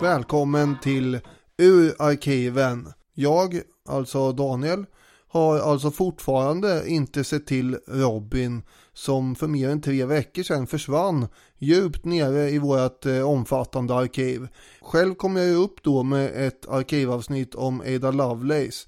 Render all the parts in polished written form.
Välkommen till Ur arkiven. Jag, alltså Daniel, har alltså fortfarande inte sett till Robin som för mer än 3 veckor sedan försvann djupt nere i vårt omfattande arkiv. Själv kom jag upp då med ett arkivavsnitt om Ada Lovelace.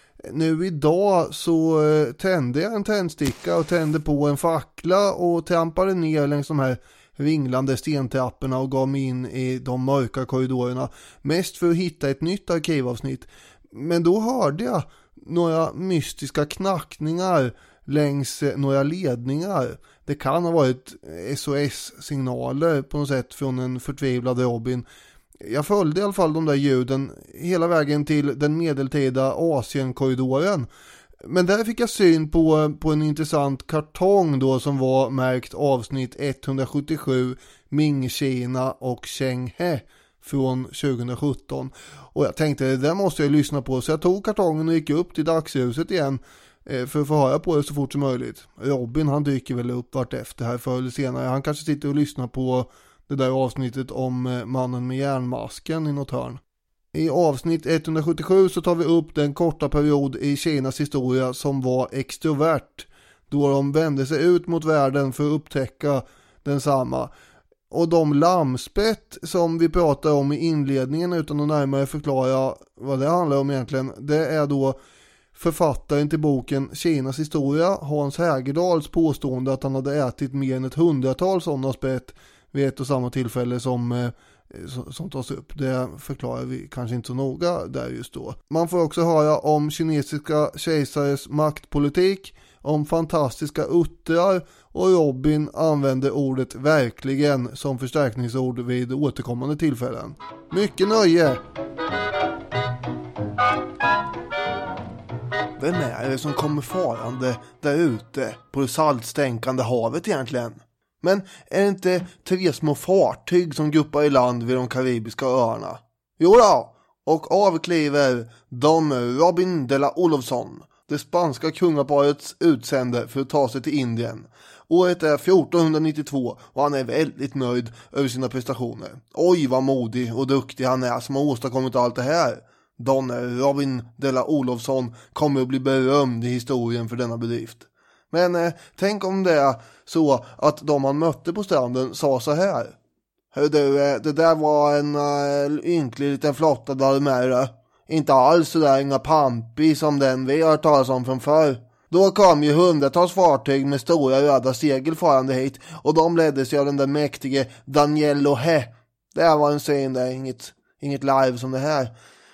Nu idag så tände jag en tändsticka och tände på en fackla och trampade ner längs de här ringlande stentrapporna och gav mig in i de mörka korridorerna, mest för att hitta ett nytt arkivavsnitt. Men då hörde jag några mystiska knackningar längs några ledningar. Det kan ha varit SOS-signaler på något sätt från en förtvivlad Robin. Jag följde i alla fall de där ljuden hela vägen till den medeltida Asienkorridoren. Men där fick jag syn på en intressant kartong då som var märkt avsnitt 177 Ming-Kina och Cheng-He från 2017. Och jag tänkte, det där måste jag lyssna på. Så jag tog kartongen och gick upp till dagshuset igen för att få höra på det så fort som möjligt. Robin, han dyker väl upp vart efter här förr eller senare. Han kanske sitter och lyssnar på det där avsnittet om mannen med järnmasken i något hörn. I avsnitt 177 så tar vi upp den korta period i Kinas historia som var extrovert, då de vände sig ut mot världen för att upptäcka densamma. Och de lammspett som vi pratar om i inledningen utan att närmare förklara vad det handlar om egentligen, det är då författaren till boken Kinas historia, Hans Hägerdahls påstående att han hade ätit mer än 100-tal sådana spett vid ett och samma tillfälle som tas upp. Det förklarar vi kanske inte så noga där just då. Man får också höra om kinesiska kejsares maktpolitik, om fantastiska uttrar, och Robin använder ordet verkligen som förstärkningsord vid återkommande tillfällen. Mycket nöje! Vem är det som kommer farande där ute på det saltstänkande havet egentligen? Men är det inte 3 små fartyg som guppar i land vid de karibiska öarna? Jo då, och avkliver Don Robin de la Olofsson, det spanska kungaparets utsände för att ta sig till Indien. Året är 1492 och han är väldigt nöjd över sina prestationer. Oj vad modig och duktig han är som har åstadkommit allt det här. Don Robin de la Olofsson kommer att bli berömd i historien för denna bedrift. Men tänk om det är så att de han mötte på stranden sa så här: Hör du, det där var en ynklig liten flotta där med det. Inte alls så där inga pampi som den vi har talat om från förr. Då kom ju 100-tals fartyg med stora röda segel farande hit, och de ledde sig av den där mäktige Daniel He. Det var en syn där, inget live som det här.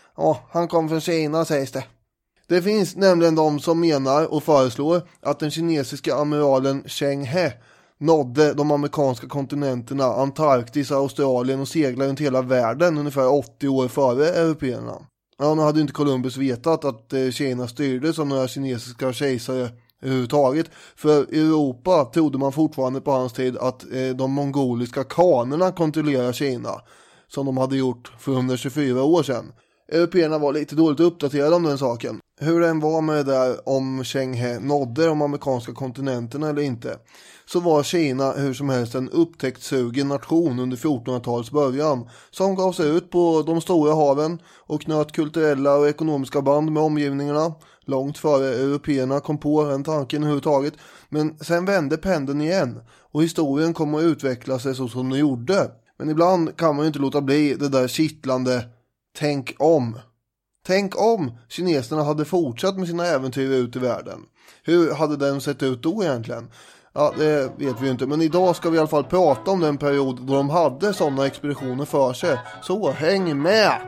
Han kom från Kina sägs det. Det finns nämligen de som menar och föreslår att den kinesiska amiralen Cheng-He nådde de amerikanska kontinenterna Antarktis, Australien och seglade runt hela världen ungefär 80 år före européerna. Ja, nu hade inte Columbus vetat att Kina styrdes av några kinesiska kejsare överhuvudtaget. För i Europa trodde man fortfarande på hans tid att de mongoliska kanerna kontrollerar Kina, som de hade gjort för 124 år sedan. Européerna var lite dåligt uppdaterade om den saken. Hur den var med det där om Cheng-He nådde de amerikanska kontinenterna eller inte, så var Kina hur som helst en upptäcktssugen nation under 1400-talets början som gav sig ut på de stora haven och knöt kulturella och ekonomiska band med omgivningarna långt före européerna kom på den tanken överhuvudtaget. Men sen vände pendeln igen och historien kom att utveckla sig så som den gjorde. Men ibland kan man ju inte låta bli det där kittlande tänk om. Tänk om kineserna hade fortsatt med sina äventyr ut i världen. Hur hade den sett ut då egentligen? Ja, det vet vi ju inte. Men idag ska vi i alla fall prata om den period då de hade sådana expeditioner för sig. Så häng med!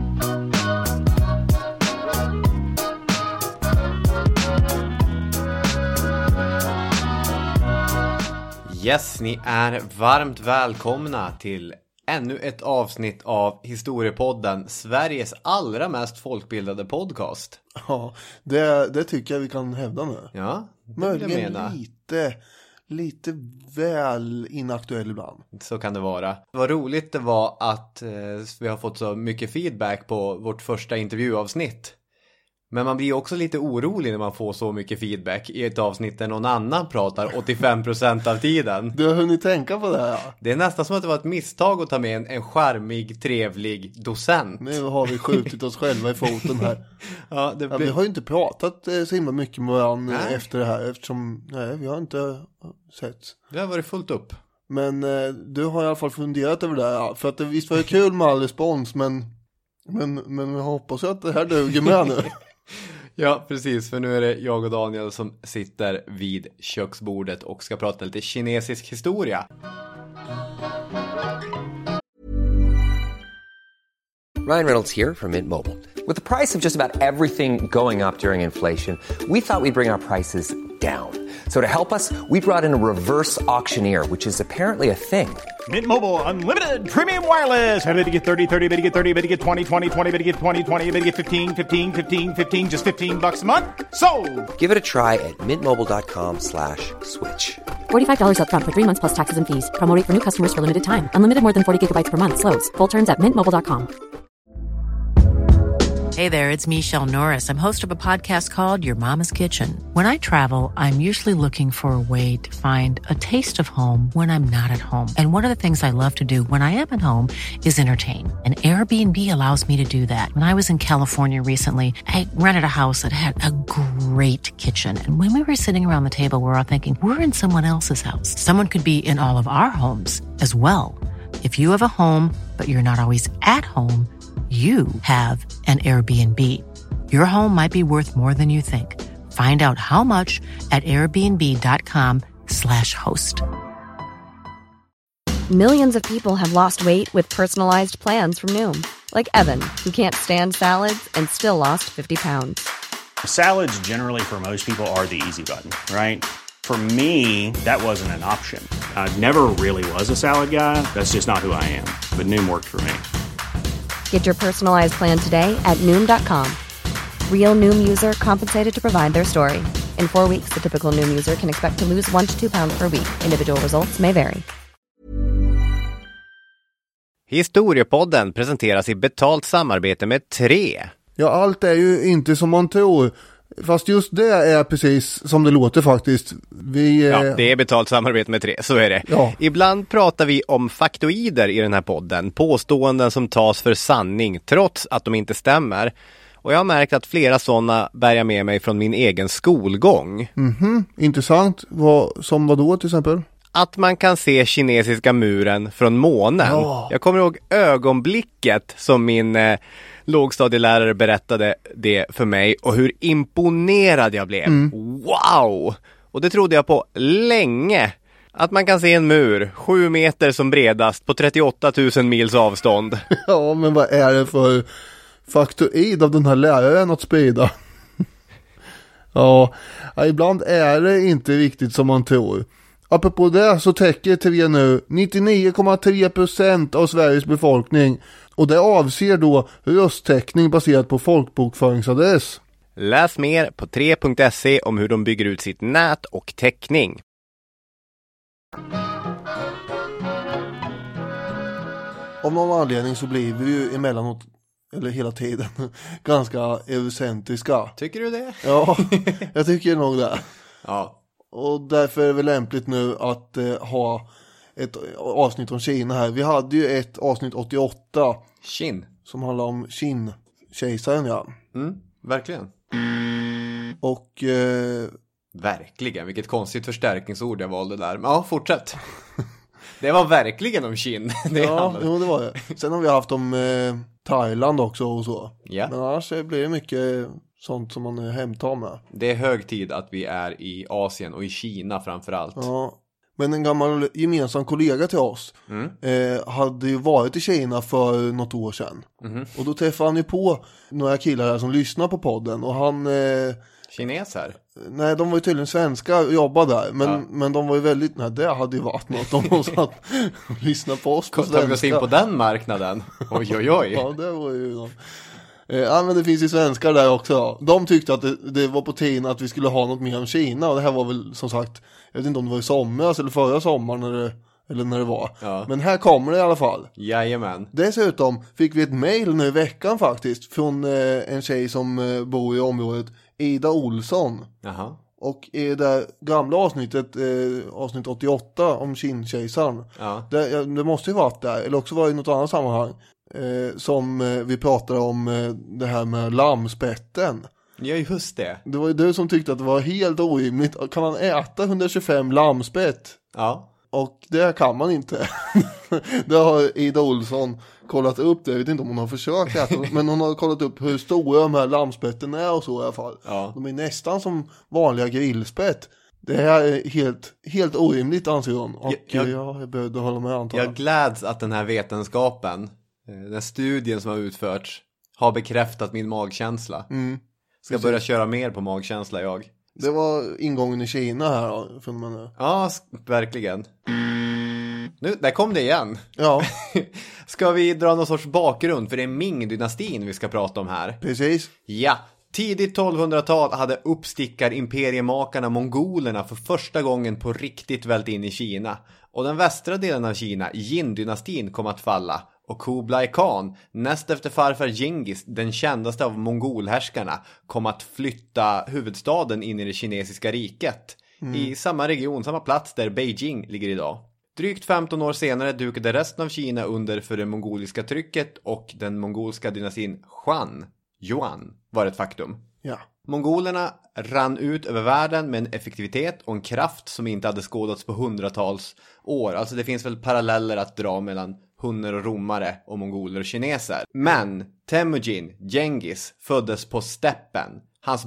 Yes, ni är varmt välkomna till ännu ett avsnitt av Historiepodden, Sveriges allra mest folkbildade podcast. Ja, det tycker jag vi kan hävda nu. Ja, möjligen lite väl inaktuell ibland. Så kan det vara. Vad roligt det var att vi har fått så mycket feedback på vårt första intervjuavsnitt Men man blir också lite orolig när man får så mycket feedback i ett avsnitt där någon annan pratar 85% av tiden. Du har hunnit tänka på det här, ja. Det är nästan som att det var ett misstag att ta med en charmig, trevlig docent. Nu har vi skjutit oss själva i foten här. Ja, vi har ju inte pratat så himla mycket med varandra efter det här. Eftersom, vi har inte sett. Det har varit fullt upp. Men du har i alla fall funderat över det här. Ja. För att visst var det kul med all respons, men jag hoppas att det här duger med nu. Ja, precis. För nu är det jag och Daniel som sitter vid köksbordet och ska prata lite kinesisk historia. Ryan Reynolds here from Mint Mobile. With the price of just about everything going up during inflation, we thought we'd bring our prices down. So to help us, we brought in a reverse auctioneer, which is apparently a thing. Mint Mobile Unlimited Premium Wireless. How to get 30, 30, bit to get 30, bit to get 20, 20, 20, bit to get 20, 20, bit to get 15, 15, 15, 15, just $15 a month? Sold! Give it a try at mintmobile.com/switch. $45 up front for 3 months plus taxes and fees. Promo rate for new customers for limited time. Unlimited more than 40 gigabytes per month. Slows full terms at mintmobile.com. Hey there, it's Michelle Norris. I'm host of a podcast called Your Mama's Kitchen. When I travel, I'm usually looking for a way to find a taste of home when I'm not at home. And one of the things I love to do when I am at home is entertain. And Airbnb allows me to do that. When I was in California recently, I rented a house that had a great kitchen. And when we were sitting around the table, we were all thinking, we're in someone else's house. Someone could be in all of our homes as well. If you have a home, but you're not always at home, you have an Airbnb. Your home might be worth more than you think. Find out how much at airbnb.com/host. Millions of people have lost weight with personalized plans from Noom. Like Evan, who can't stand salads and still lost 50 pounds. Salads generally for most people are the easy button, right? For me, that wasn't an option. I never really was a salad guy. That's just not who I am. But Noom worked for me. Get your personalized plan today at Noom.com. Real Noom user compensated to provide their story. In 4 weeks, the typical Noom user can expect to lose 1 to 2 pounds per week. Individual results may vary. Historiepodden presenteras i betalt samarbete med 3. Ja, allt är ju inte som man tror. Fast just det är precis som det låter faktiskt. Ja, det är betalt samarbete med 3, så är det. Ja. Ibland pratar vi om faktoider i den här podden. Påståenden som tas för sanning trots att de inte stämmer. Och jag har märkt att flera sådana bär jag med mig från min egen skolgång. Intressant. Som vad då till exempel? Att man kan se kinesiska muren från månen. Ja. Jag kommer ihåg ögonblicket som min lågstadielärare berättade det för mig och hur imponerad jag blev. Wow! Och det trodde jag på länge. Att man kan se en mur 7 meter som bredast på 38 000 mils avstånd. Ja, men vad är det för faktoid av den här läraren att sprida? Ja, ibland är det inte riktigt som man tror. Apropå det så täcker TV nu 99,3% av Sveriges befolkning. Och det avser då rösttäckning baserat på folkbokföringsadress. Läs mer på 3.se om hur de bygger ut sitt nät och täckning. Av någon anledning så blir vi ju emellanåt, eller hela tiden, ganska eurocentriska. Tycker du det? Ja, jag tycker nog det. Ja. Och därför är det väl lämpligt nu att ha ett avsnitt om Kina här. Vi hade ju ett avsnitt 88. Qin. Som handlar om Qin-kejsaren, ja. Verkligen. Och... Verkligen, vilket konstigt förstärkningsord jag valde där. Men ja, fortsätt. Det var verkligen om Qin. Ja, jo, det var det. Sen har vi haft om Thailand också och så. Ja. Men annars blir det mycket sånt som man hemtar med. Det är hög tid att vi är i Asien och i Kina framförallt. Ja. Men en gammal gemensam kollega till oss hade ju varit i Kina för något år sedan. Och då träffade han ju på några killar här som lyssnar på podden. Och han... Kineser? Nej, de var ju tydligen svenska och jobbade där. Men de var ju väldigt... Nej, det hade ju varit något. De måste att lyssna på oss på svenska. Tog oss in på den marknaden? Oj, oj, oj. Ja, det var ju... Ja, men det finns ju svenskar där också. De tyckte att det var på tiden att vi skulle ha något mer om Kina. Och det här var väl som sagt, jag vet inte om det var i somras eller förra sommaren eller när det var. Ja. Men här kommer det i alla fall. Jajamän. Dessutom fick vi ett mejl nu i veckan faktiskt från en tjej som bor i området, Ida Olsson. Jaha. Och i det gamla avsnittet, avsnitt 88 om Kindkejsaren, Ja. det måste ju varit där, eller också var det i något annat sammanhang, som vi pratade om det här med lammspetten. Ja, just det. Det var ju du som tyckte att det var helt orimligt. Kan man äta 125 lammspett? Ja. Och det kan man inte. Det har Ida Olsson kollat upp det. Jag vet inte om hon har försökt äta, men hon har kollat upp hur stora de här lammspetten är och så i alla fall. Ja. De är nästan som vanliga grillspett. Det här är helt orimligt, anser hon. Och jag är beredd att hålla med, antar jag. Jag gläds att den här vetenskapen, den studien som har utförts, har bekräftat min magkänsla. Ska börja köra mer på magkänsla, jag. Det var ingången i Kina här då, för man nu. Ja, verkligen. Nu, där kom det igen. Ja. Ska vi dra någon sorts bakgrund? För det är Ming-dynastin vi ska prata om här. Precis. Ja, tidigt 1200-tal hade uppstickar-imperiemakarna mongolerna för första gången på riktigt vält in i Kina. Och den västra delen av Kina, Jin-dynastin, kom att falla. Och Kublai Khan, näst efter farfar Genghis, den kändaste av mongolhärskarna, kom att flytta huvudstaden in i det kinesiska riket. I samma region, samma plats där Beijing ligger idag. Drygt 15 år senare dukade resten av Kina under för det mongoliska trycket och den mongolska dynastin Yuan var ett faktum. Ja. Mongolerna rann ut över världen med en effektivitet och en kraft som inte hade skådats på hundratals år. Alltså det finns väl paralleller att dra mellan hunner och romare och mongoler och kineser. Men Temujin, Genghis, föddes på steppen. Hans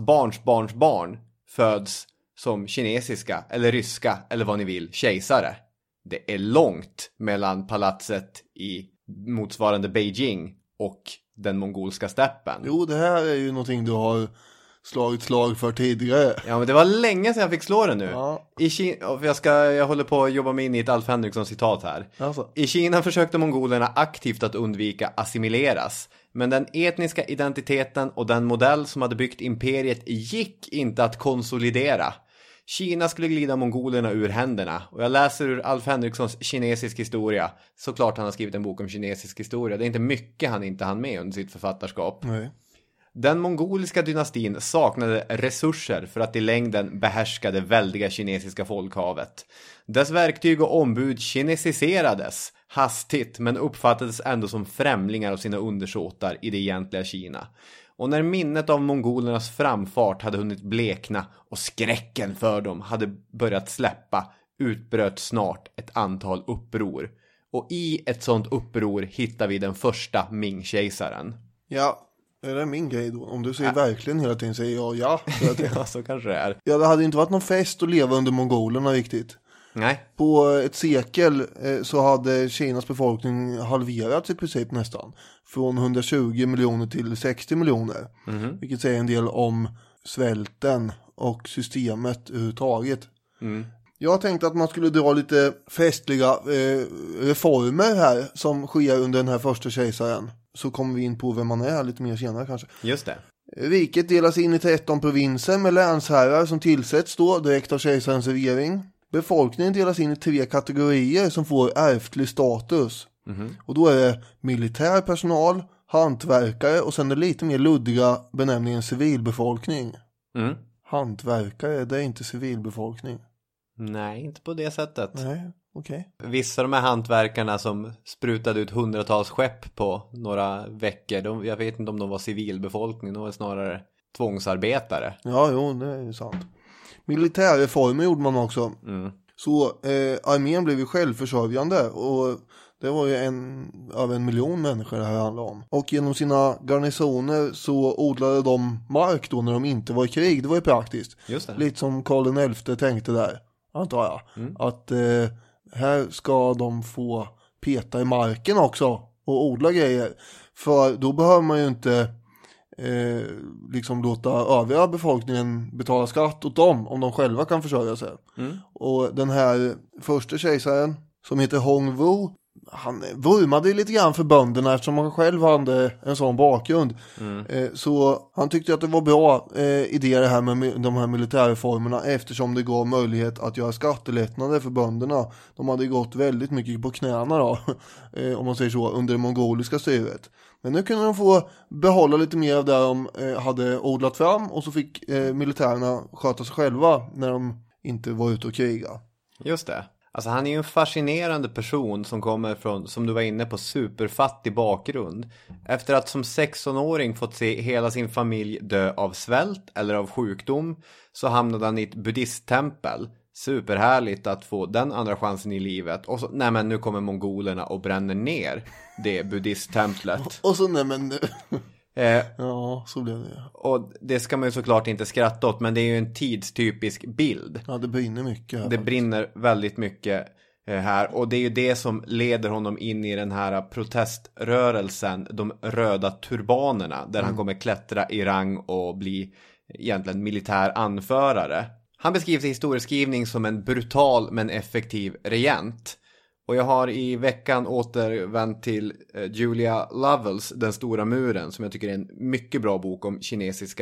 barn föds som kinesiska eller ryska eller vad ni vill, kejsare. Det är långt mellan palatset i motsvarande Beijing och den mongolska steppen. Jo, det här är ju någonting du har slagit slag för tidigare. Ja, men det var länge sedan jag fick slå det nu. Ja. I Kina, jag håller på att jobba mig in i ett Alf Henriksson citat här. Alltså. I Kina försökte mongolerna aktivt att undvika assimileras. Men den etniska identiteten och den modell som hade byggt imperiet gick inte att konsolidera. Kina skulle glida mongolerna ur händerna. Och jag läser ur Alf Henrikssons kinesisk historia. Såklart han har skrivit en bok om kinesisk historia. Det är inte mycket han inte hann med under sitt författarskap. Nej. Den mongoliska dynastin saknade resurser för att i längden behärska det väldiga kinesiska folkhavet. Dess verktyg och ombud kinesiserades hastigt men uppfattades ändå som främlingar av sina undersåtar i det egentliga Kina. Och när minnet av mongolernas framfart hade hunnit blekna och skräcken för dem hade börjat släppa utbröt snart ett antal uppror. Och i ett sånt uppror hittar vi den första Ming-kejsaren. Ja. Är det min grej då? Om du säger verkligen hela tiden säger jag ja. Ja, så kanske det är. Ja, det hade inte varit någon fest att leva under mongolerna riktigt. Nej. På ett sekel så hade Kinas befolkning halverats i princip nästan. Från 120 miljoner till 60 miljoner. Vilket säger en del om svälten och systemet överhuvudtaget. Jag tänkte att man skulle dra lite festliga reformer här som sker under den här första kejsaren. Så kommer vi in på vem man är lite mer senare kanske. Just det. Riket delas in i 13 provinser med länsherrar som tillsätts då direkt av kejsarens regering. Befolkningen delas in i 3 kategorier som får ärftlig status. Och då är det militär personal, hantverkare och sen är det lite mer luddiga benämningen civilbefolkning. Hantverkare, det är inte civilbefolkning. Nej, inte på det sättet. Nej, okej. Vissa av de här hantverkarna som sprutade ut hundratals skepp på några veckor, jag vet inte om de var civilbefolkning, de var snarare tvångsarbetare. Ja, jo, det är ju sant. Militärreformer gjorde man också. Så armén blev ju självförsörjande och det var ju över 1 miljon människor det här handlade om. Och genom sina garnisoner så odlade de mark då när de inte var i krig. Det var ju praktiskt. Just det. Lite som Karl XI tänkte där, antar jag. Att här ska de få peta i marken också och odla grejer. För då behöver man ju inte liksom låta övriga befolkningen betala skatt åt dem om de själva kan försörja sig. Och den här första kejsaren som heter Hongwu, han vurmade lite grann för bönderna eftersom han själv hade en sån bakgrund. Så han tyckte att det var bra idé det här med de här militärreformerna, eftersom det gav möjlighet att göra skattelättnader för bönderna. De hade gått väldigt mycket på knäna då, om man säger så, under det mongoliska styret. Men nu kunde de få behålla lite mer av det de hade odlat fram, och så fick militärerna sköta sig själva när de inte var ute och kriga. Just det. Alltså han är ju en fascinerande person som kommer från, som du var inne på, superfattig bakgrund. Efter att som 16-åring fått se hela sin familj dö av svält eller av sjukdom, så hamnade han i ett buddhisttempel. Superhärligt att få den andra chansen i livet. Och så, nej men nu kommer mongolerna och bränner ner det buddhisttemplet. Och så nej men nu. Ja, så blev det. Och det ska man ju såklart inte skratta åt, men det är ju en tidstypisk bild. Ja, det brinner mycket här. Det brinner väldigt mycket här. Och det är ju det som leder honom in i den här proteströrelsen, de röda turbanerna, där han kommer klättra i rang och bli egentligen militär anförare. Han beskrivs i historieskrivning som en brutal men effektiv regent. Och jag har i veckan återvänt till Julia Lovells Den stora muren, som jag tycker är en mycket bra bok om kinesisk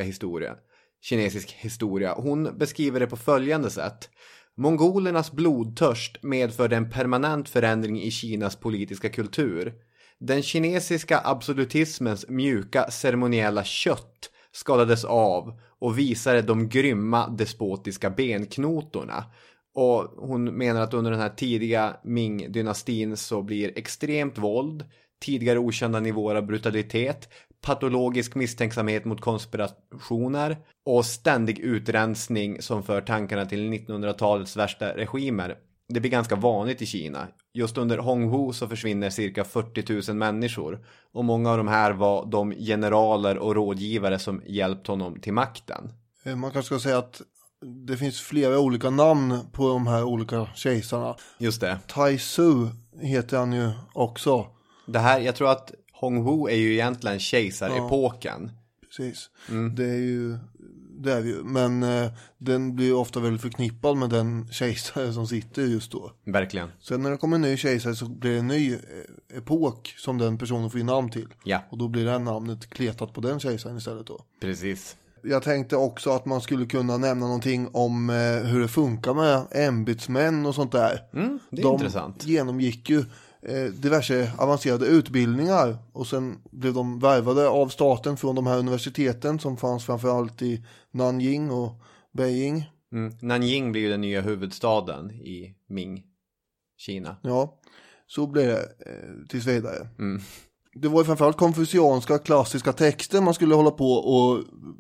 historia. Hon beskriver det på följande sätt. Mongolernas blodtörst medförde en permanent förändring i Kinas politiska kultur. Den kinesiska absolutismens mjuka ceremoniella kött skadades av och visade de grymma despotiska benknotorna. Och hon menar att under den här tidiga Ming-dynastin så blir extremt våld, tidigare okända nivåer av brutalitet, patologisk misstänksamhet mot konspirationer och ständig utrensning som för tankarna till 1900-talets värsta regimer. Det blir ganska vanligt i Kina. Just under Honghu så försvinner cirka 40 000 människor. Och många av de här var de generaler och rådgivare som hjälpt honom till makten. Man kanske ska säga att det finns flera olika namn på de här olika kejsarna. Just det. Taizu heter han ju också. Det här, jag tror att Honghu är ju egentligen kejsarepoken. Ja, precis. Det är ju, men den blir ofta väldigt förknippad med den kejsare som sitter just då. Verkligen. Sen när det kommer en ny kejsare så blir det en ny epok som den personen får namn till. Ja. Och då blir det namnet kletat på den kejsaren istället då. Precis. Jag tänkte också att man skulle kunna nämna någonting om hur det funkar med ämbetsmän och sånt där. Det är intressant. De genomgick ju diverse avancerade utbildningar och sen blev de värvade av staten från de här universiteten som fanns framförallt i Nanjing och Beijing. Nanjing blir ju den nya huvudstaden i Ming-Kina. Ja, så blev det tills vidare. Det var ju framförallt konfucianska klassiska texter man skulle hålla på och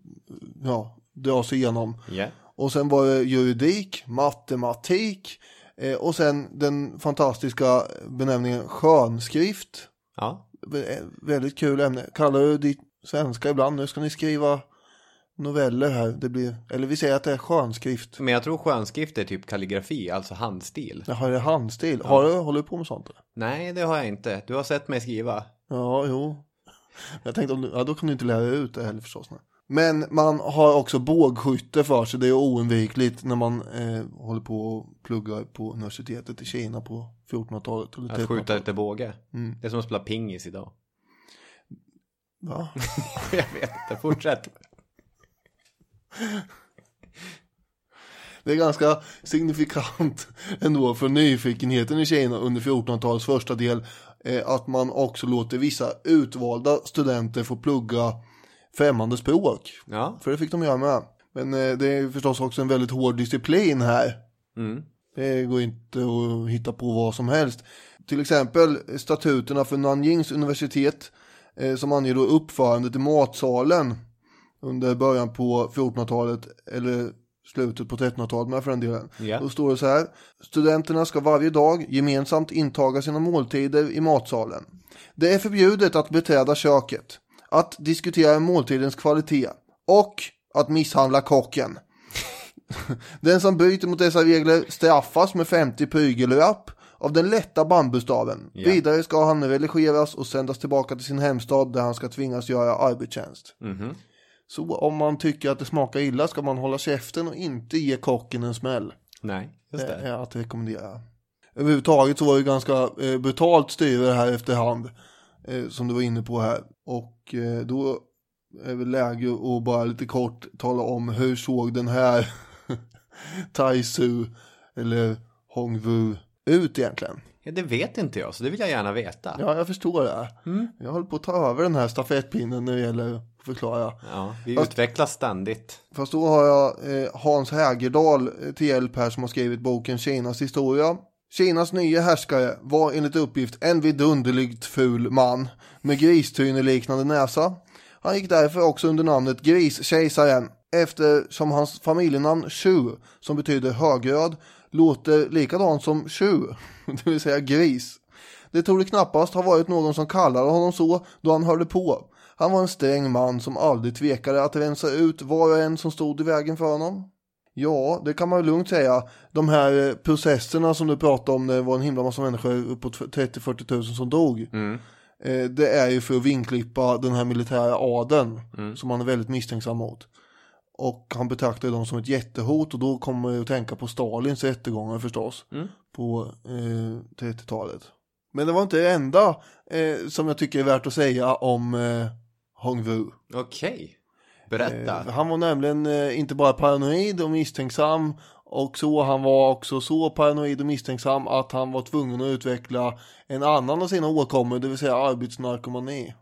dra sig igenom. Yeah. Och sen var det juridik, matematik och sen den fantastiska benämningen skönskrift. Ja. Väldigt kul ämne. Kallar du ditt svenska ibland? Nu ska ni skriva noveller här. Det blir, eller vi säger att det är skönskrift. Men jag tror skönskrift är typ kalligrafi, alltså handstil. Jaha, det är handstil. Ja. Håller du på med sånt? Eller? Nej, det har jag inte. Du har sett mig skriva. Ja, jo. Jag tänkte, då kan du inte lära ut det heller förstås. Nej. Men man har också bågskytte för sig. Det är oundvikligt när man håller på och pluggar på universitetet i Kina på 1400-talet. Eller 1300-talet. Att skjuta lite båge. Det är som att spela pingis idag. Va? Jag vet inte, fortsätt. Det är ganska signifikant ändå för nyfikenheten i Kina under 1400-talets första del att man också låter vissa utvalda studenter få plugga främmande språk. Ja. För det fick de göra med. Men det är förstås också en väldigt hård disciplin här. Det går inte att hitta på vad som helst. Till exempel statuterna för Nanjings universitet som anger då uppförandet i matsalen under början på 1400-talet eller slutet på 1300-talet med för den delen. Yeah. Då står det så här: studenterna ska varje dag gemensamt intaga sina måltider i matsalen. Det är förbjudet att beträda köket, att diskutera måltidens kvalitet och att misshandla kocken. Den som bryter mot dessa regler straffas med 50 prygelrapp av den lätta bambustaven. Yeah. Vidare ska han religeras och sändas tillbaka till sin hemstad där han ska tvingas göra arbetstjänst. Så om man tycker att det smakar illa ska man hålla käften och inte ge kocken en smäll. Nej, just det. Det är att rekommendera. överhuvudtaget så var det ganska brutalt styre här efterhand. Som du var inne på här. Och då är det läge att bara lite kort tala om hur såg den här Taisu eller Hongwu ut egentligen. Ja, det vet inte jag, så det vill jag gärna veta. Ja, jag förstår det. Jag håller på att ta över den här stafettpinnen när det gäller att förklara. Ja, vi utvecklas ständigt. Fast då har jag Hans Hägerdahl till hjälp här som har skrivit boken Kinas historia. Kinas nya härskare var enligt uppgift en vidunderligt ful man med gristryneliknande näsa. Han gick därför också under namnet Griskejsaren eftersom hans familjenamn Shu, som betyder högröd, låter likadant som Shu, det vill säga gris. Det torde knappast ha varit någon som kallade honom så då han hörde på. Han var en sträng man som aldrig tvekade att rensa ut var och en som stod i vägen för honom. Ja, det kan man ju lugnt säga. De här processerna som du pratade om, det var en himla massa människor, uppåt 30-40 000 som dog. Det är ju för att vinklippa den här militära adeln som han är väldigt misstänksam mot. Och han betraktade dem som ett jättehot, och då kommer jag att tänka på Stalins rättegångar förstås på 30-talet. Men det var inte det enda som jag tycker är värt att säga om Hongwu. Okej, berätta. Han var nämligen inte bara paranoid och misstänksam, och så han var också så paranoid och misstänksam att han var tvungen att utveckla en annan av sina åkommor, det vill säga arbetsnarkomani.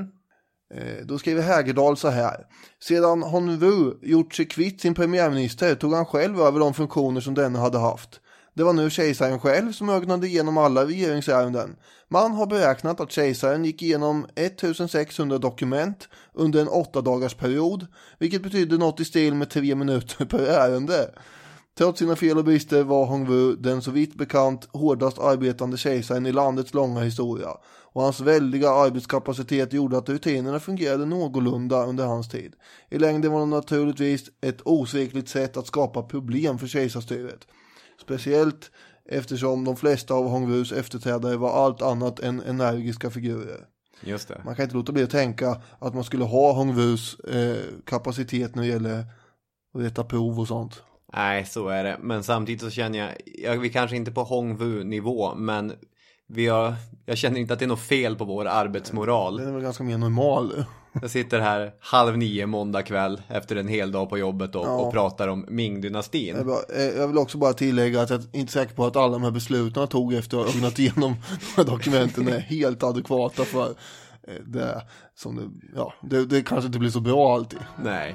Då skriver Hägerdahl så här: sedan Hongwu gjort sig kvitt sin premiärminister tog han själv över de funktioner som denne hade haft. Det var nu kejsaren själv som ögnade igenom alla regeringsärenden. Man har beräknat att kejsaren gick igenom 1600 dokument under en 8-dagars period, vilket betyder något i stil med 3 minuter per ärende. Trots sina fel och brister var Hongwu den så vitt bekant hårdast arbetande kejsaren i landets långa historia, och hans väldiga arbetskapacitet gjorde att rutinerna fungerade någorlunda under hans tid. I längden var det naturligtvis ett osvikligt sätt att skapa problem för kejsarstyret. Speciellt eftersom de flesta av Hongwus efterträdare var allt annat än energiska figurer. Just det. Man kan inte låta bli att tänka att man skulle ha Hongwus kapacitet när det gäller att rätta prov och sånt. Nej, så är det. Men samtidigt så känner jag vi kanske inte på Hongwu-nivå, men jag känner inte att det är något fel på vår arbetsmoral. Den är väl ganska mer normal. Jag sitter här 8:30 måndag kväll efter en hel dag på jobbet och pratar om Ming-dynastin. Jag vill också bara tillägga att jag är inte säker på att alla de här besluten jag tog efter att ha ögnat igenom de här dokumenten är helt adekvata för det som det kanske inte blir så bra alltid. Nej.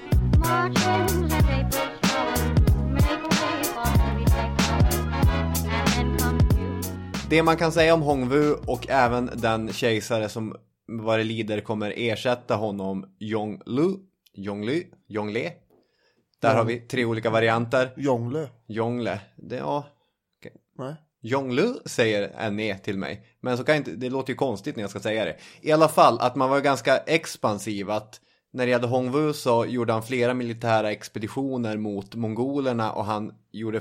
Det man kan säga om Hongwu och även den kejsare som vad det lider kommer ersätta honom, Yongle. Där har vi 3 olika varianter. Yongle. Det okay. Nej. Yongle säger NE till mig. Men så kan inte, det låter ju konstigt när jag ska säga det. I alla fall att man var ganska expansiv, att när det gällde Hongwu så gjorde han flera militära expeditioner mot mongolerna, och han gjorde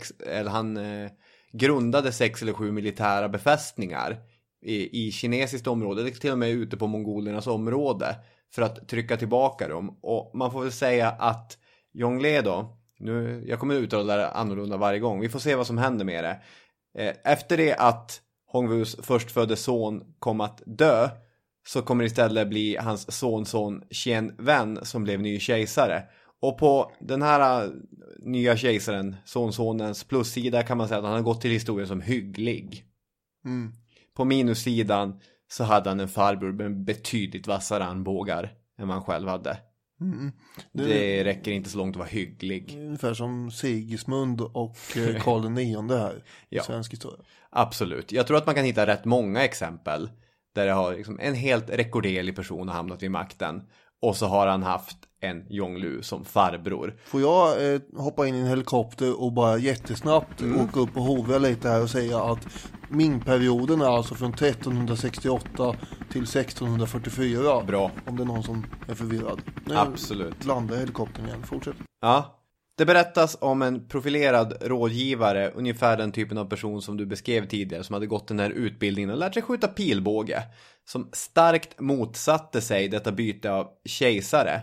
grundade 6 eller 7 militära befästningar i kinesiskt område, till och med ute på mongolernas område, för att trycka tillbaka dem. Och man får väl säga att Yongle då, nu, jag kommer uttala det annorlunda varje gång, vi får se vad som händer med det. Efter det att Hongwus förstfödde son kom att dö, så kommer det istället bli hans sonson Qian Wen som blev ny kejsare. Och på den här nya kejsaren, sonsonens plussida, kan man säga att han har gått till historien som hygglig. På minussidan så hade han en farbror med betydligt vassare armbågar än man själv hade. Det räcker inte så långt att vara hygglig. Ungefär som Sigismund och Karl IX här i svensk historia. Absolut. Jag tror att man kan hitta rätt många exempel där det har liksom en helt rekorderlig person har hamnat vid makten, och så har han haft en Yongle som farbror. Får jag hoppa in i en helikopter och bara jättesnabbt åka upp och hovra lite här och säga att Ming-perioden är alltså från 1368 till 1644. Bra. Om det är någon som är förvirrad. Absolut. Landar helikoptern igen. Fortsätt. Ja. Det berättas om en profilerad rådgivare, ungefär den typen av person som du beskrev tidigare, som hade gått den här utbildningen och lärt sig skjuta pilbåge, som starkt motsatte sig detta byte av kejsare.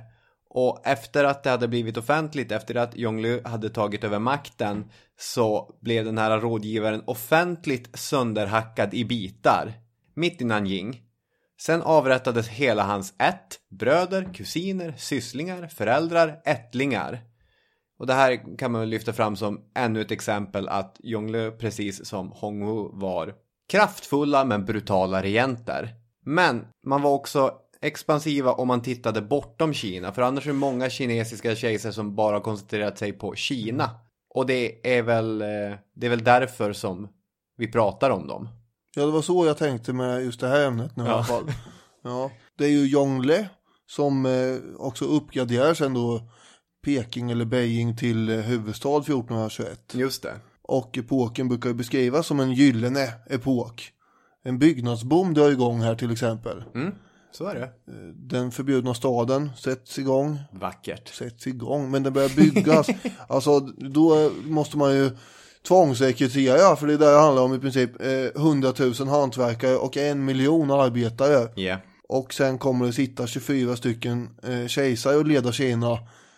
Och efter att det hade blivit offentligt, efter att Yongle hade tagit över makten, så blev den här rådgivaren offentligt sönderhackad i bitar mitt i Nanjing. Sen avrättades hela hans bröder, kusiner, sysslingar, föräldrar, ättlingar. Och det här kan man lyfta fram som ännu ett exempel att Yongle, precis som Hongwu, var kraftfulla men brutala regenter. Men man var också expansiva om man tittade bortom Kina. För annars är det många kinesiska kejsare som bara koncentrerat sig på Kina. Och det är väl därför som vi pratar om dem. Ja, det var så jag tänkte med just det här ämnet nu i alla fall. Ja, det är ju Yongle som också uppgraderar sen då Peking eller Beijing till huvudstad 1421. Just det. Och epoken brukar beskrivas som en gyllene epok. En byggnadsboom drar igång här till exempel. Så är det. Den förbjudna staden sätts igång. Vackert. Sätts igång, men den börjar byggas. Alltså då måste man ju tvångsrekrytera, för det är där det handlar om i princip 100 000 hantverkare och 1 miljon arbetare. Yeah. Och sen kommer det sitta 24 stycken kejsare och leda Kina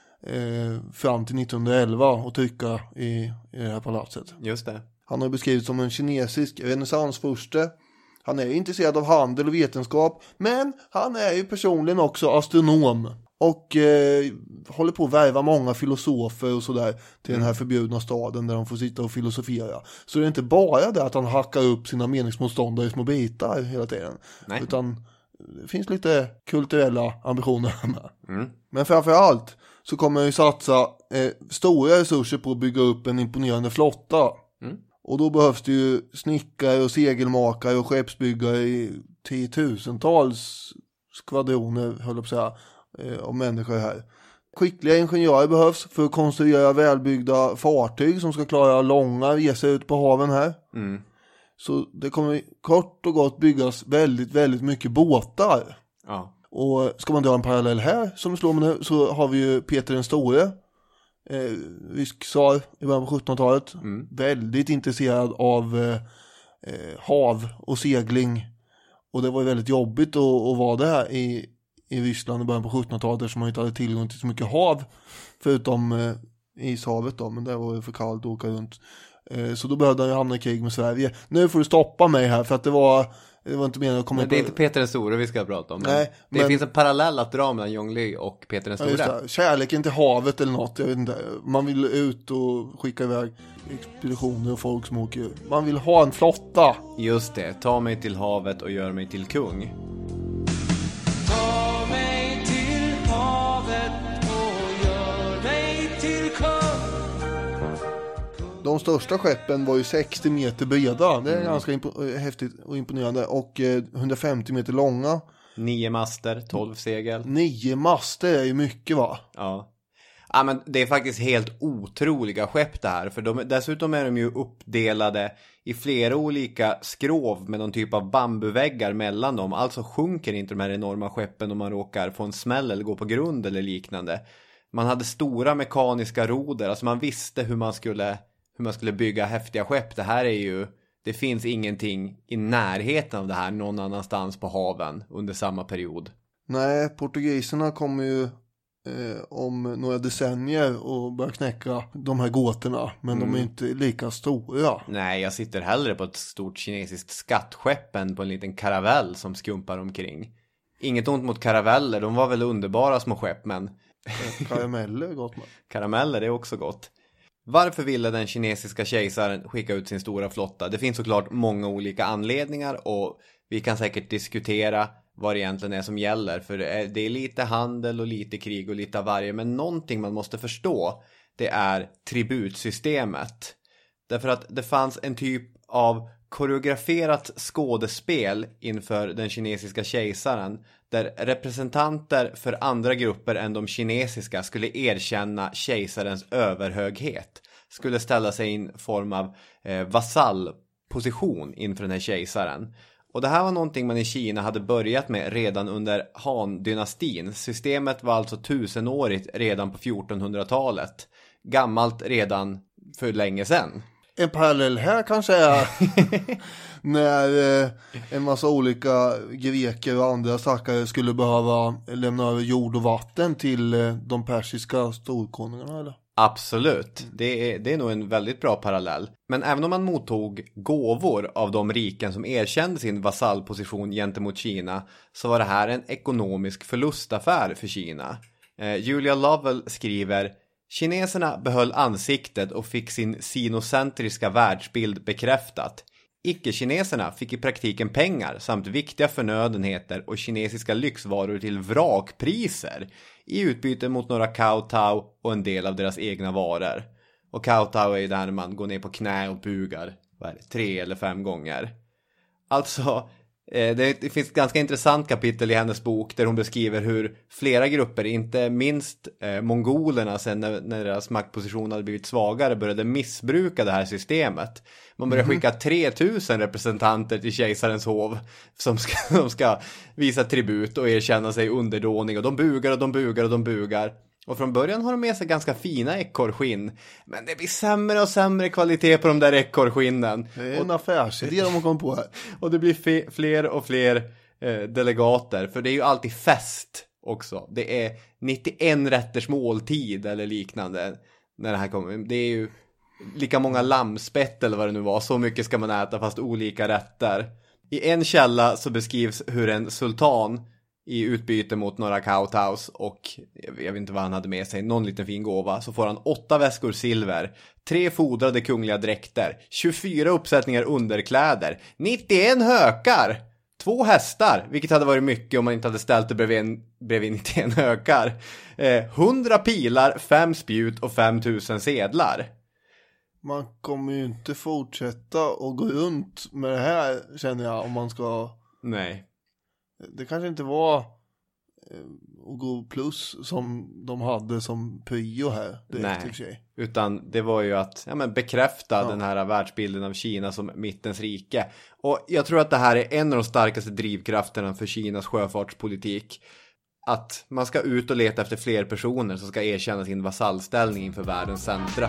fram till 1911 och trycka i det här palatset. Just det. Han har beskrivits som en kinesisk renässansfurste. Han är intresserad av handel och vetenskap, men han är ju personligen också astronom. Och håller på att värva många filosofer och sådär till den här förbjudna staden där de får sitta och filosofera. Så det är inte bara det att han hackar upp sina meningsmotståndare i små bitar hela tiden. Nej. Utan det finns lite kulturella ambitioner med. Men framförallt så kommer han ju satsa stora resurser på att bygga upp en imponerande flotta. Och då behövs det ju snickare och segelmakare och skeppsbyggare i 10,000-tals skvadroner, höll jag på att säga, av människor här. Skickliga ingenjörer behövs för att konstruera välbyggda fartyg som ska klara långa resor ut på haven här. Så det kommer kort och gott byggas väldigt, väldigt mycket båtar. Ja. Och ska man dra en parallell här som slår mig nu, så har vi ju Peter den store, rysk tsar i början på 1700-talet. Väldigt intresserad av hav och segling. Och det var väldigt jobbigt att vara där i Ryssland i början på 1700-talet, eftersom man inte hade tillgång till så mycket hav förutom ishavet då, men det var ju för kallt att åka runt. Så då behövde han hamna i krig med Sverige. Nu får du stoppa mig här, för att det var inte meningen att komma. Men det är inte Peter den store vi ska prata om. Nej, det finns en parallell att dra mellan Yongle och Peter den store. Ja, kärleken till havet eller något, jag vet inte. Man vill ut och skicka iväg expeditioner och folk som åker. Man vill ha en flotta. Just det, ta mig till havet och gör mig till kung. Ta mig till havet och gör mig till kung. De största skeppen var ju 60 meter breda. Det är ganska häftigt och imponerande. Och 150 meter långa. 9 master, 12 segel. 9 master är ju mycket, va? Ja. Ja, men det är faktiskt helt otroliga skepp det här. För dessutom är de ju uppdelade i flera olika skrov med någon typ av bambuväggar mellan dem. Alltså sjunker inte de här enorma skeppen om man råkar få en smäll eller gå på grund eller liknande. Man hade stora mekaniska roder. Alltså man visste hur man skulle bygga häftiga skepp. Det finns ingenting i närheten av det här någon annanstans på haven under samma period. Nej, portugiserna kommer ju om några decennier och börjar knäcka de här gåtorna. Men de är inte lika stora. Nej, jag sitter hellre på ett stort kinesiskt skattskepp än på en liten karavell som skumpar omkring. Inget ont mot karaveller, de var väl underbara små skepp, men... Karameller är gott. Karameller är också gott. Varför ville den kinesiska kejsaren skicka ut sin stora flotta? Det finns såklart många olika anledningar och vi kan säkert diskutera vad det egentligen är som gäller. För det är lite handel och lite krig och lite av varje. Men någonting man måste förstå, det är tributsystemet. Därför att det fanns en typ av koreograferat skådespel inför den kinesiska kejsaren. Där representanter för andra grupper än de kinesiska skulle erkänna kejsarens överhöghet. Skulle ställa sig i en form av vasallposition inför den här kejsaren. Och det här var någonting man i Kina hade börjat med redan under Han-dynastin. Systemet var alltså 1000-årigt redan på 1400-talet. Gammalt redan för länge sedan. En parallell här kanske är när en massa olika greker och andra stackare skulle behöva lämna över jord och vatten till de persiska storkonungarna, eller? Absolut, det är nog en väldigt bra parallell. Men även om man mottog gåvor av de riken som erkände sin vasallposition gentemot Kina, så var det här en ekonomisk förlustaffär för Kina. Julia Lovell skriver: kineserna behöll ansiktet och fick sin sinocentriska världsbild bekräftat. Icke-kineserna fick i praktiken pengar samt viktiga förnödenheter och kinesiska lyxvaror till vrakpriser i utbyte mot några kowtow och en del av deras egna varor. Och kowtow är ju där man går ner på knä och bugar 3 eller 5 gånger. Alltså, det finns ett ganska intressant kapitel i hennes bok där hon beskriver hur flera grupper, inte minst mongolerna sen när deras maktposition hade blivit svagare, började missbruka det här systemet. Man började skicka 3000 representanter till kejsarens hov som ska visa tribut och erkänna sig underdånig, och de bugar och de bugar och de bugar. Och från början har de med sig ganska fina ekorrskinn, men det blir sämre och sämre kvalitet på de där ekorrskinnen. Det är en affärsidé de har kommit på här. Och det blir fler och fler delegater, för det är ju alltid fest också. Det är 91 rätters måltid eller liknande när det här kommer. Det är ju lika många lammspett eller vad det nu var. Så mycket ska man äta fast olika rätter. I en källa så beskrivs hur en sultan i utbyte mot några kowtows och jag vet inte vad han hade med sig, någon liten fin gåva, så får han 8 väskor silver, 3 fodrade kungliga dräkter, 24 uppsättningar underkläder, 91 hökar, 2 hästar, vilket hade varit mycket om man inte hade ställt det bredvid 91 hökar, 100 pilar, 5 spjut och 5000 sedlar. Man kommer ju inte fortsätta och gå runt med det här, känner jag, om man ska... Nej. Det kanske inte var att gå plus som de hade som prio här. Nej, utan det var ju att bekräfta den här världsbilden av Kina som mittens rike. Och jag tror att det här är en av de starkaste drivkrafterna för Kinas sjöfartspolitik. Att man ska ut och leta efter fler personer som ska erkänna sin vasallställning inför världens centra.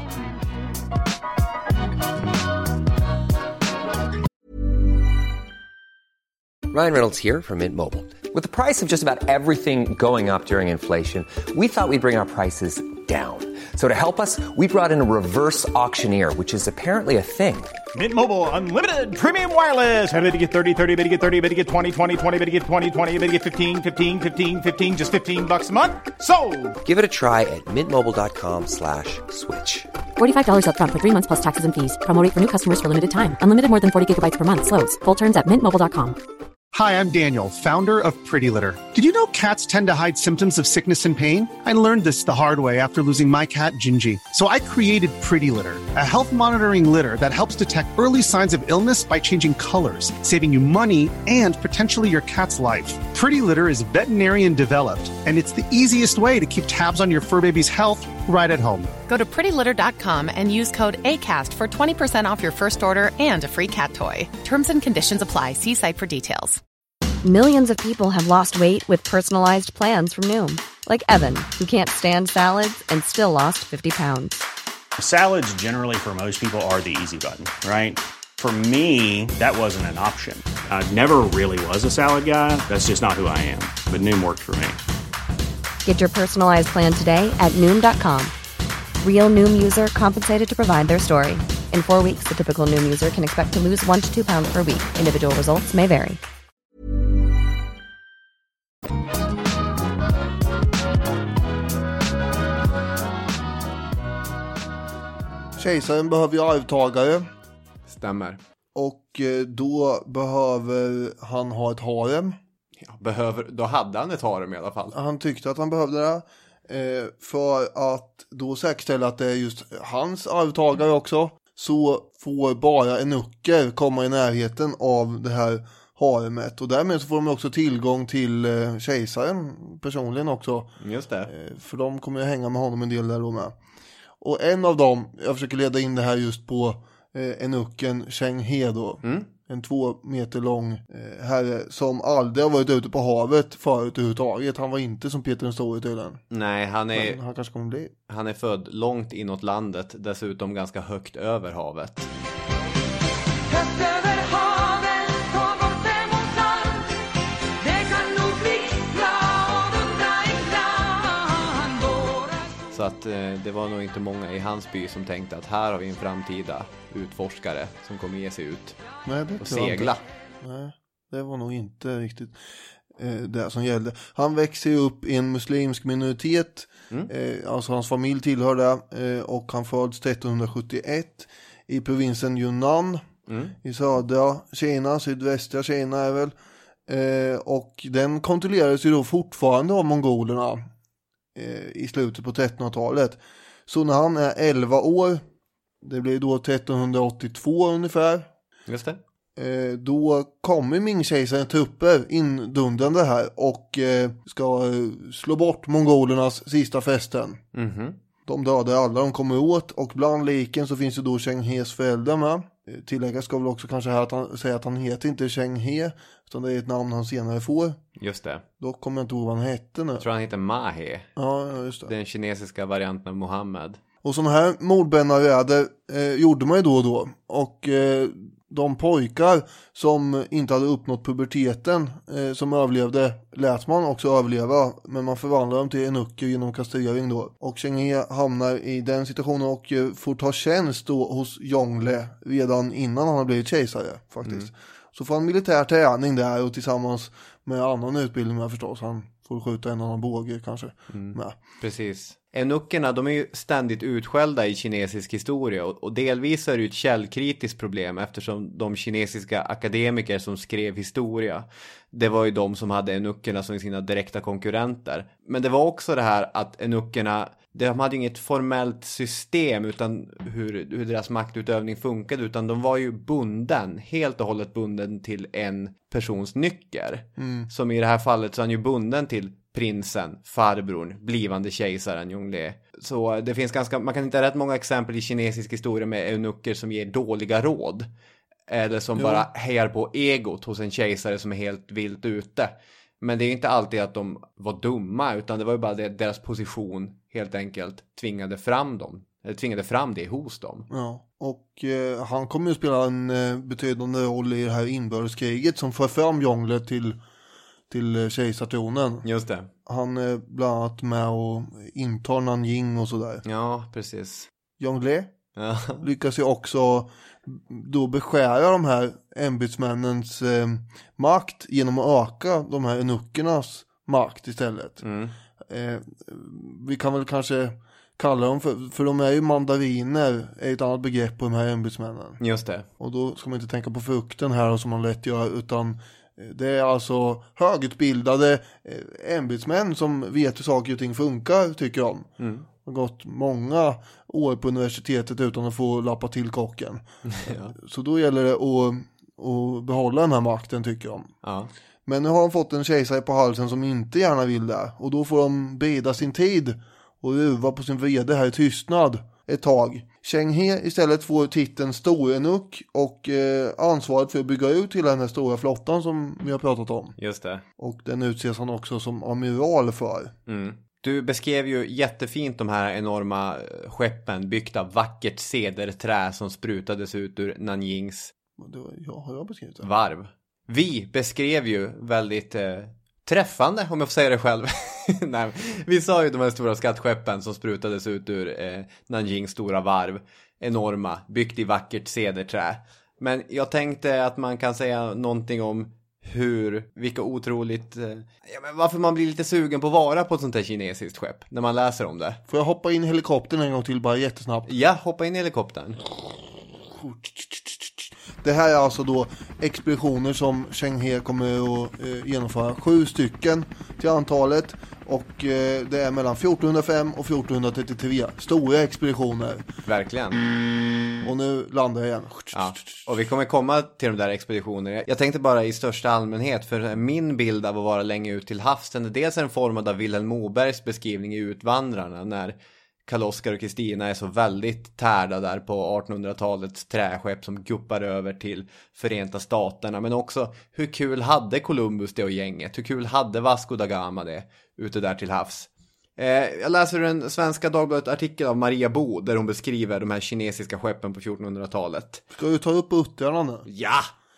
Ryan Reynolds here from Mint Mobile. With the price of just about everything going up during inflation, we thought we'd bring our prices down. So to help us, we brought in a reverse auctioneer, which is apparently a thing. Mint Mobile Unlimited Premium Wireless. How to get 30, 30, bit to get 30, bit to get 20, 20, 20, bit to get 20, 20, bit to get 15, 15, 15, 15, just $15 a month? Sold! Give it a try at mintmobile.com/switch. $45 up front for 3 months plus taxes and fees. Promo rate for new customers for limited time. Unlimited more than 40 gigabytes per month. Slows full terms at mintmobile.com. Hi, I'm Daniel, founder of Pretty Litter. Did you know cats tend to hide symptoms of sickness and pain? I learned this the hard way after losing my cat, Gingy. So I created Pretty Litter, a health monitoring litter that helps detect early signs of illness by changing colors, saving you money and potentially your cat's life. Pretty Litter is veterinarian developed, and it's the easiest way to keep tabs on your fur baby's health right at home. Go to prettylitter.com and use code ACAST for 20% off your first order and a free cat toy. Terms and conditions apply. See site for details. Millions of people have lost weight with personalized plans from Noom. Like Evan, who can't stand salads and still lost 50 pounds. Salads generally for most people are the easy button, right? For me, that wasn't an option. I never really was a salad guy. That's just not who I am. But Noom worked for me. Get your personalized plan today at Noom.com. Real Noom user compensated to provide their story. In 4 weeks, the typical Noom user can expect to lose 1 to 2 pounds per week. Individual results may vary. Kejsaren behöver ju arvtagare. Stämmer. Och då behöver han ha ett harem. Ja, då hade han ett harem i alla fall. Han tyckte att han behövde det. För att då säkerställa att det är just hans arvtagare också. Så får bara eunucker komma i närheten av det här haremet. Och därmed så får de också tillgång till kejsaren personligen också. Just det. För de kommer ju hänga med honom en del där då med. Och en av dem, jag försöker leda in det här just på eunucken Cheng He då. En 2 meter lång herre som aldrig har varit ute på havet förut överhuvudtaget. Han var inte som Peter den store tydligen. Nej, han kanske kommer bli. Han är född långt inåt landet, dessutom ganska högt över havet. Så att det var nog inte många i hans by som tänkte att här har vi en framtida utforskare som kommer ge sig ut och segla. Nej, det var nog inte riktigt det som gällde. Han växer ju upp i en muslimsk minoritet, alltså hans familj tillhör det, och han föds 1371 i provinsen Yunnan i södra Kina, sydvästra Kina är väl, och den kontrollerades ju då fortfarande av mongolerna i slutet på 1300-talet. Så när han är 11 år, det blir då 1382 ungefär. Just det. Då kommer Ming-kejsaren trupper indundrande här och ska slå bort mongolernas sista fästen. De dödar alla de kommer åt, och bland liken så finns det då Cheng Hes föräldrar med. Tilläggas ska väl också kanske här att han säger att han heter inte Cheng He, utan det är ett namn han senare får. Just det. Då kommer jag inte ihåg vad han hette nu. Jag tror han heter Mahe. Ja, just det. Den kinesiska varianten av Mohammed. Och sådana här mordbrännarräder gjorde man ju då och då. Och de pojkar som inte hade uppnått puberteten som överlevde lät man också överleva, men man förvandlade dem till enucker genom kastrering då. Och Cheng He hamnar i den situationen och får ta tjänst då hos Yongle redan innan han har blivit kejsare faktiskt. Så får han militär träning där, och tillsammans med annan utbildning med förstås. Han får skjuta en annan båge kanske med. Precis. Enuckerna, de är ju ständigt utskällda i kinesisk historia, och delvis är det ju ett källkritiskt problem, eftersom de kinesiska akademiker som skrev historia, det var ju de som hade enuckerna som sina direkta konkurrenter. Men det var också det här att enuckerna, de hade inget formellt system utan hur deras maktutövning funkade, utan de var ju helt och hållet bunden till en persons nyckel. Som i det här fallet så är han ju bunden till prinsen, farbrorn, blivande kejsaren Yongle. Så det finns man kan inte rätt många exempel i kinesisk historia med eunucker som ger dåliga råd. Eller som bara hejar på egot hos en kejsare som är helt vilt ute. Men det är inte alltid att de var dumma, utan det var ju bara deras position helt enkelt tvingade fram det hos dem. Ja, och han kommer ju spela en betydande roll i det här inbördeskriget som för fram Yongle till kejsartronen. Just det. Han är bland annat med och intar Nanjing och sådär. Ja, precis. Yongle lyckas ju också då beskära de här ämbetsmännens makt genom att öka de här enuckernas makt istället. Vi kan väl kanske kalla dem för de är ju mandariner, är ett annat begrepp på de här ämbetsmännen. Just det. Och då ska man inte tänka på frukten här som man lätt gör, utan det är alltså högutbildade ämbetsmän som vet hur saker och ting funkar, tycker de. Har gått många år på universitetet utan att få lappa till kocken. Så då gäller det att behålla den här makten, tycker de. Ja. Men nu har de fått en kejsare på halsen som inte gärna vill det. Och då får de bida sin tid och ruva på sin vrede här i tystnad ett tag. Cheng He istället får titeln storenuck och ansvaret för att bygga ut till den här stora flottan som vi har pratat om. Just det. Och den utses han också som amiral för. Du beskrev ju jättefint de här enorma skeppen byggda av vackert cederträ som sprutades ut ur Nanjings har jag beskrivit det? Varv. Vi beskrev ju väldigt träffande, om jag får säga det själv. Nej, vi sa ju de här stora skattskeppen som sprutades ut ur Nanjings stora varv. Enorma, byggt i vackert cederträ. Men jag tänkte att man kan säga någonting om vilka otroligt varför man blir lite sugen på att vara på ett sånt här kinesiskt skepp när man läser om det. Får jag hoppa in i helikoptern en gång till bara jättesnabbt? Ja, hoppa in i helikoptern. Det här är alltså då expeditioner som Cheng He kommer att genomföra, 7 stycken till antalet, och det är mellan 1405 och 1433 stora expeditioner. Verkligen. Och nu landar jag igen. Ja, och vi kommer komma till de där expeditionerna. Jag tänkte bara i största allmänhet, för min bild av att vara länge ut till havs, den är dels en form av Vilhelm Mobergs beskrivning i Utvandrarna, när Karl-Oskar och Kristina är så väldigt tärda där på 1800-talets träskepp som guppar över till Förenta Staterna. Men också hur kul hade Columbus det och gänget? Hur kul hade Vasco da Gama det ute där till havs? Jag läser en Svenska Dagbladet-artikel av Maria Bo där hon beskriver de här kinesiska skeppen på 1400-talet. Ska du ta upp uttrarna nu? Ja!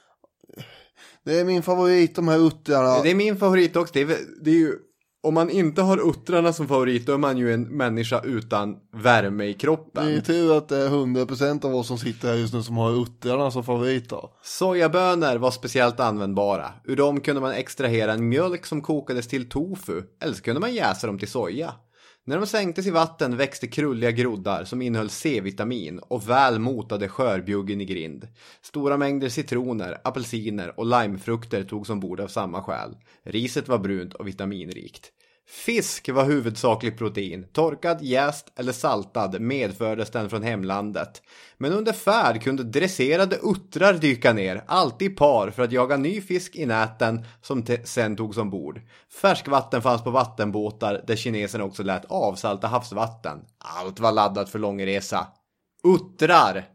Det är min favorit, de här uttrarna. Det är min favorit också. Det är ju, om man inte har uttrarna som favorit, då är man ju en människa utan värme i kroppen. Det är tur att det är 100% av oss som sitter här just nu som har uttrarna som favorit då. Sojabönor var speciellt användbara. Ur dem kunde man extrahera en mjölk som kokades till tofu. Eller så kunde man jäsa dem till soja. När de sänktes i vatten växte krulliga groddar som innehöll C-vitamin och väl motade skörbjuggen i grind. Stora mängder citroner, apelsiner och limefrukter togs ombord av samma skäl. Riset var brunt och vitaminrikt. Fisk var huvudsakligt protein. Torkad, jäst eller saltad medfördes den från hemlandet. Men under färd kunde dresserade uttrar dyka ner, alltid i par för att jaga ny fisk i näten som sen togs ombord. Färskvatten fanns på vattenbåtar där kineserna också lät avsalta havsvatten. Allt var laddat för långresa. Uttrar!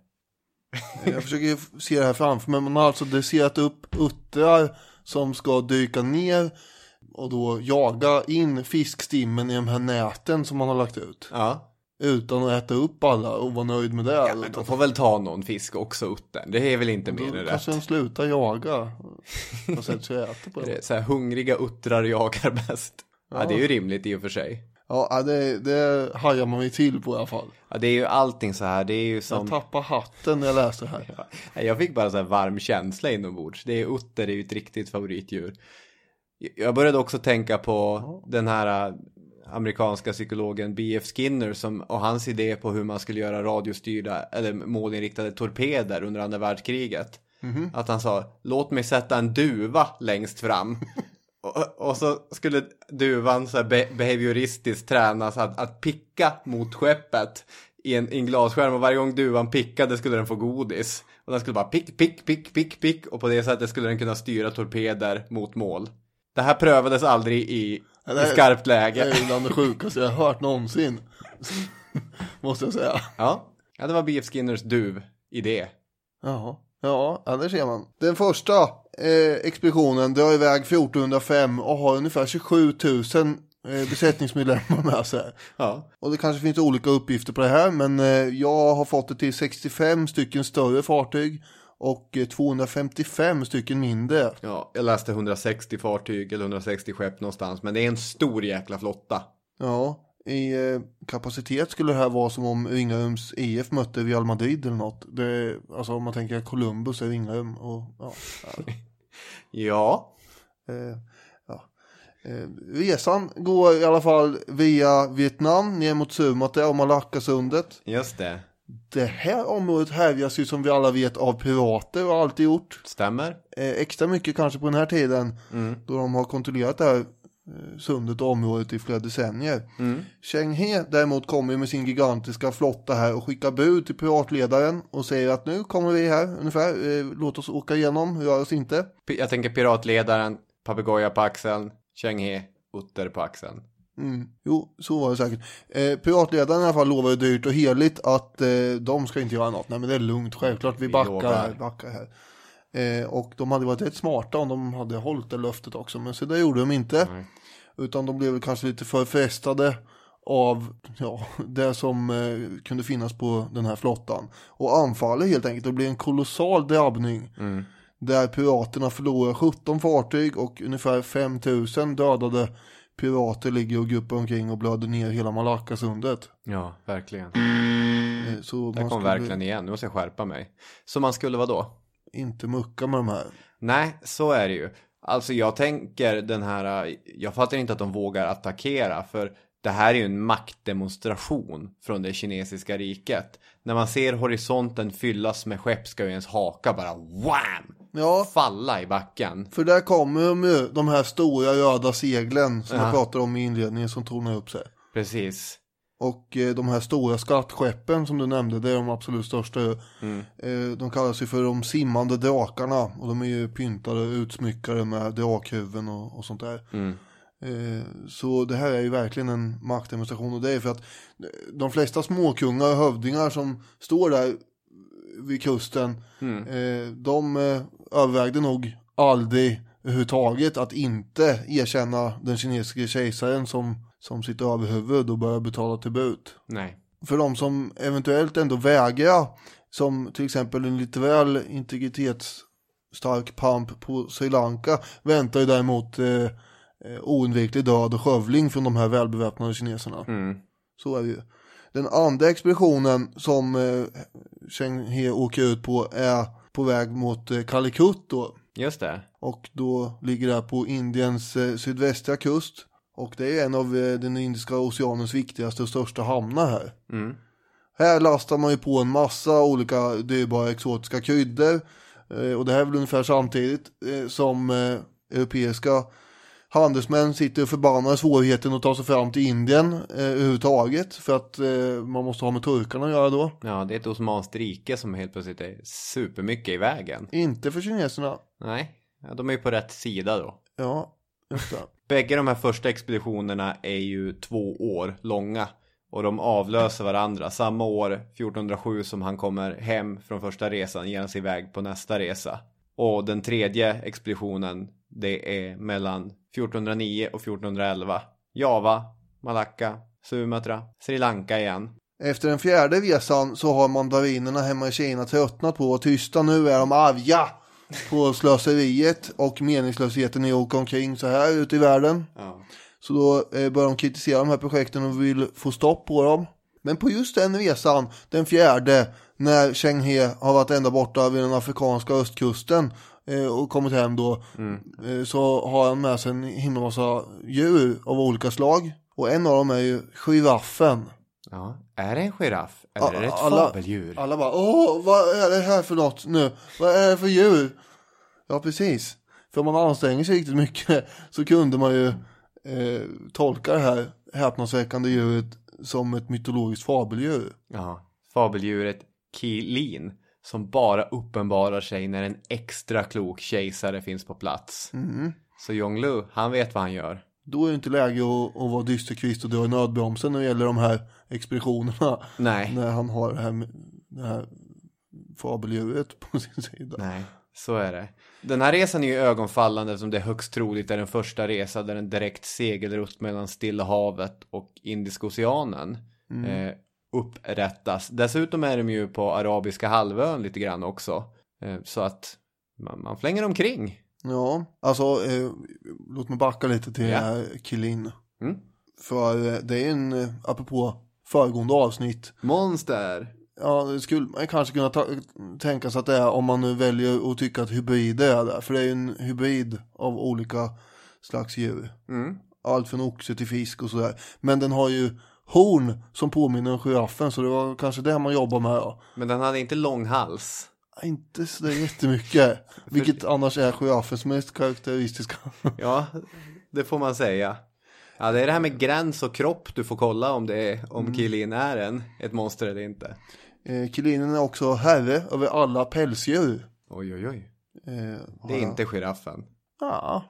Jag försöker se det här framför mig. Man har alltså dresserat upp uttrar som ska dyka ner och då jaga in fiskstimmen i de här näten som man har lagt ut. Ja. Utan att äta upp alla och vara nöjd med det. Ja, men de får väl ta någon fisk också, uttern. Det är väl inte mer än rätt. Kanske de slutar jaga och sen så äter på det. Så här, hungriga uttrar jagar bäst. Ja, det är ju rimligt i och för sig. Ja, det hajar man ju till på i alla fall. Ja, det är ju allting så här. Det är ju som... Jag tappar hatten när jag läser det här. Ja, jag fick bara så här varm känsla inombords. Det är utter, det är ju ett riktigt favoritdjur. Jag började också tänka på den här amerikanska psykologen B.F. Skinner och hans idé på hur man skulle göra radiostyrda eller målinriktade torpeder under andra världskriget. Mm-hmm. Att han sa, låt mig sätta en duva längst fram. och så skulle duvan så här behavioristiskt tränas att picka mot skeppet i en glasskärm. Och varje gång duvan pickade skulle den få godis. Och den skulle bara pick. Och på det sättet skulle den kunna styra torpeder mot mål. Det här prövades aldrig i skarpt läge. Det är bland det sjukaste jag har hört någonsin. Måste jag säga. Ja, det var B.F. Skinners duv-idé. Ja, där ser man. Den första expeditionen drar iväg 1405 och har ungefär 27 000 besättningsmedlemmar med sig. Ja. Och det kanske finns olika uppgifter på det här, men jag har fått det till 65 stycken större fartyg och 255 stycken mindre. Ja, jag läste 160 fartyg eller 160 skepp någonstans, men det är en stor jäkla flotta. Ja, i kapacitet skulle det här vara som om Ringarums IF mötte Real Madrid eller något. Alltså om man tänker Columbus är Ringarum och ja. Resan går i alla fall via Vietnam ner mot Sumatra och Malackasundet. Just det. Det här området härjas ju som vi alla vet av pirater och alltid gjort. Stämmer. Extra mycket kanske på den här tiden då de har kontrollerat det här sundet och området i flera decennier. Cheng He däremot kommer med sin gigantiska flotta här och skickar bud till piratledaren och säger att nu kommer vi här ungefär, låt oss åka igenom, rör oss inte. Jag tänker piratledaren, papegoja på axeln, Cheng He, utter på axeln. Jo, så var det säkert. Piratledaren i alla fall lovade dyrt och heligt att de ska inte göra något. Nej, men det är lugnt, självklart, vi backar här. Och de hade varit rätt smarta om de hade hållit det löftet också. Men så det gjorde de inte. Nej. Utan de blev kanske lite för frestade av det som kunde finnas på den här flottan. Och anfaller helt enkelt. Det blev en kolossal drabbning. Där piraterna förlorar 17 fartyg och ungefär 5000 dödade pirater ligger och guppar omkring och blöder ner hela Malackasundet. Ja, verkligen. Så det kom verkligen igen. Nu måste jag skärpa mig. Så man skulle vara då? Inte mucka med de här. Nej, så är det ju. Alltså jag tänker den här... Jag fattar inte att de vågar attackera. För det här är ju en maktdemonstration från det kinesiska riket. När man ser horisonten fyllas med skepp ska ju ens haka bara wham! Falla i backen. För där kommer de här stora röda seglen som jag pratade om i inledningen som tornar upp sig. Precis. Och de här stora skattskeppen som du nämnde, det är de absolut största. De kallas ju för de simmande drakarna. Och de är ju pyntade och utsmyckade med drakhuvuden och sånt där. Så det här är ju verkligen en maktdemonstration, och det är för att de flesta småkungar och hövdingar som står där vid kusten, de övervägde nog aldrig överhuvudtaget att inte erkänna den kinesiska kejsaren som sitt överhuvud och börja betala tribut. Nej. För de som eventuellt ändå vägrar, som till exempel en lite väl integritetsstark pamp på Sri Lanka, väntar ju däremot oundviklig död och skövling från de här välbeväpnade kineserna. Så är det ju. Den andra expeditionen som Cheng He åker ut på är på väg mot Calicut då. Just det. Och då ligger det på Indiens sydvästra kust. Och det är en av den Indiska oceanens viktigaste och största hamnar här. Här lastar man ju på en massa olika dyrbara exotiska kryddor. Och det här är väl ungefär samtidigt som europeiska handelsmän sitter och förbannar svårigheten att ta sig fram till Indien överhuvudtaget, för att man måste ha med turkarna att göra då. Ja, det är ett osmanskt rike som helt plötsligt är supermycket i vägen. Inte för kineserna. Nej, ja, de är ju på rätt sida då. Ja, just det. Bägge de här första expeditionerna är ju 2 år långa. Och de avlöser varandra. Samma år, 1407, som han kommer hem från första resan, ger han sig iväg på nästa resa. Och den tredje expeditionen, det är mellan 1409 och 1411. Java, Malacca, Sumatra, Sri Lanka igen. Efter den fjärde resan så har mandarinerna hemma i Kina tröttnat på att tysta. Nu är de arga på slöseriet och meningslösheten i att åka omkring så här ute i världen. Ja. Så då börjar de kritisera de här projekten och vill få stopp på dem. Men på just den resan, den fjärde, när Cheng He har varit ända borta vid den afrikanska östkusten och kommit hem då, så har han med sig en himla massa djur av olika slag. Och en av dem är ju giraffen. Ja, är det en giraff? Eller är det ett fabeldjur? Alla bara, vad är det här för något nu? Vad är det för djur? Ja, precis. För om man anstränger sig riktigt mycket så kunde man ju tolka det här häpnadsväckande djuret som ett mytologiskt fabeldjur. Ja, fabeldjuret Qilin, som bara uppenbarar sig när en extra klok kejsare finns på plats. Så Yongle, han vet vad han gör. Då är det inte läge att vara dysterkvist och dra i nödbromsen när det gäller de här expeditionerna. Nej. När han har det här fabeldjuret på sin sida. Nej, så är det. Den här resan är ju ögonfallande som det är högst troligt är den första resa där en direkt segelrutt mellan Stilla havet och Indiska oceanen upprättas. Dessutom är de ju på Arabiska halvön lite grann också. Så att man flänger omkring. Ja, alltså låt mig backa lite till Qilin. För det är en, apropå föregående avsnitt. Monster. Ja, det skulle man kanske kunna tänka sig att det är, om man nu väljer att tycka att hybrider är det. För det är ju en hybrid av olika slags djur. Allt från oxe till fisk och sådär. Men den har ju horn som påminner om giraffen, så det var kanske det man jobbar med då. Men den hade inte lång hals. Inte så det är jättemycket. Vilket annars är giraffens mest karaktäristiska. Ja, det får man säga. Ja, det är det här med gräns och kropp du får kolla om Qilin är ett monster eller inte. Qilinen är också herre över alla pälsdjur. Oj. Det är inte giraffen. Ja.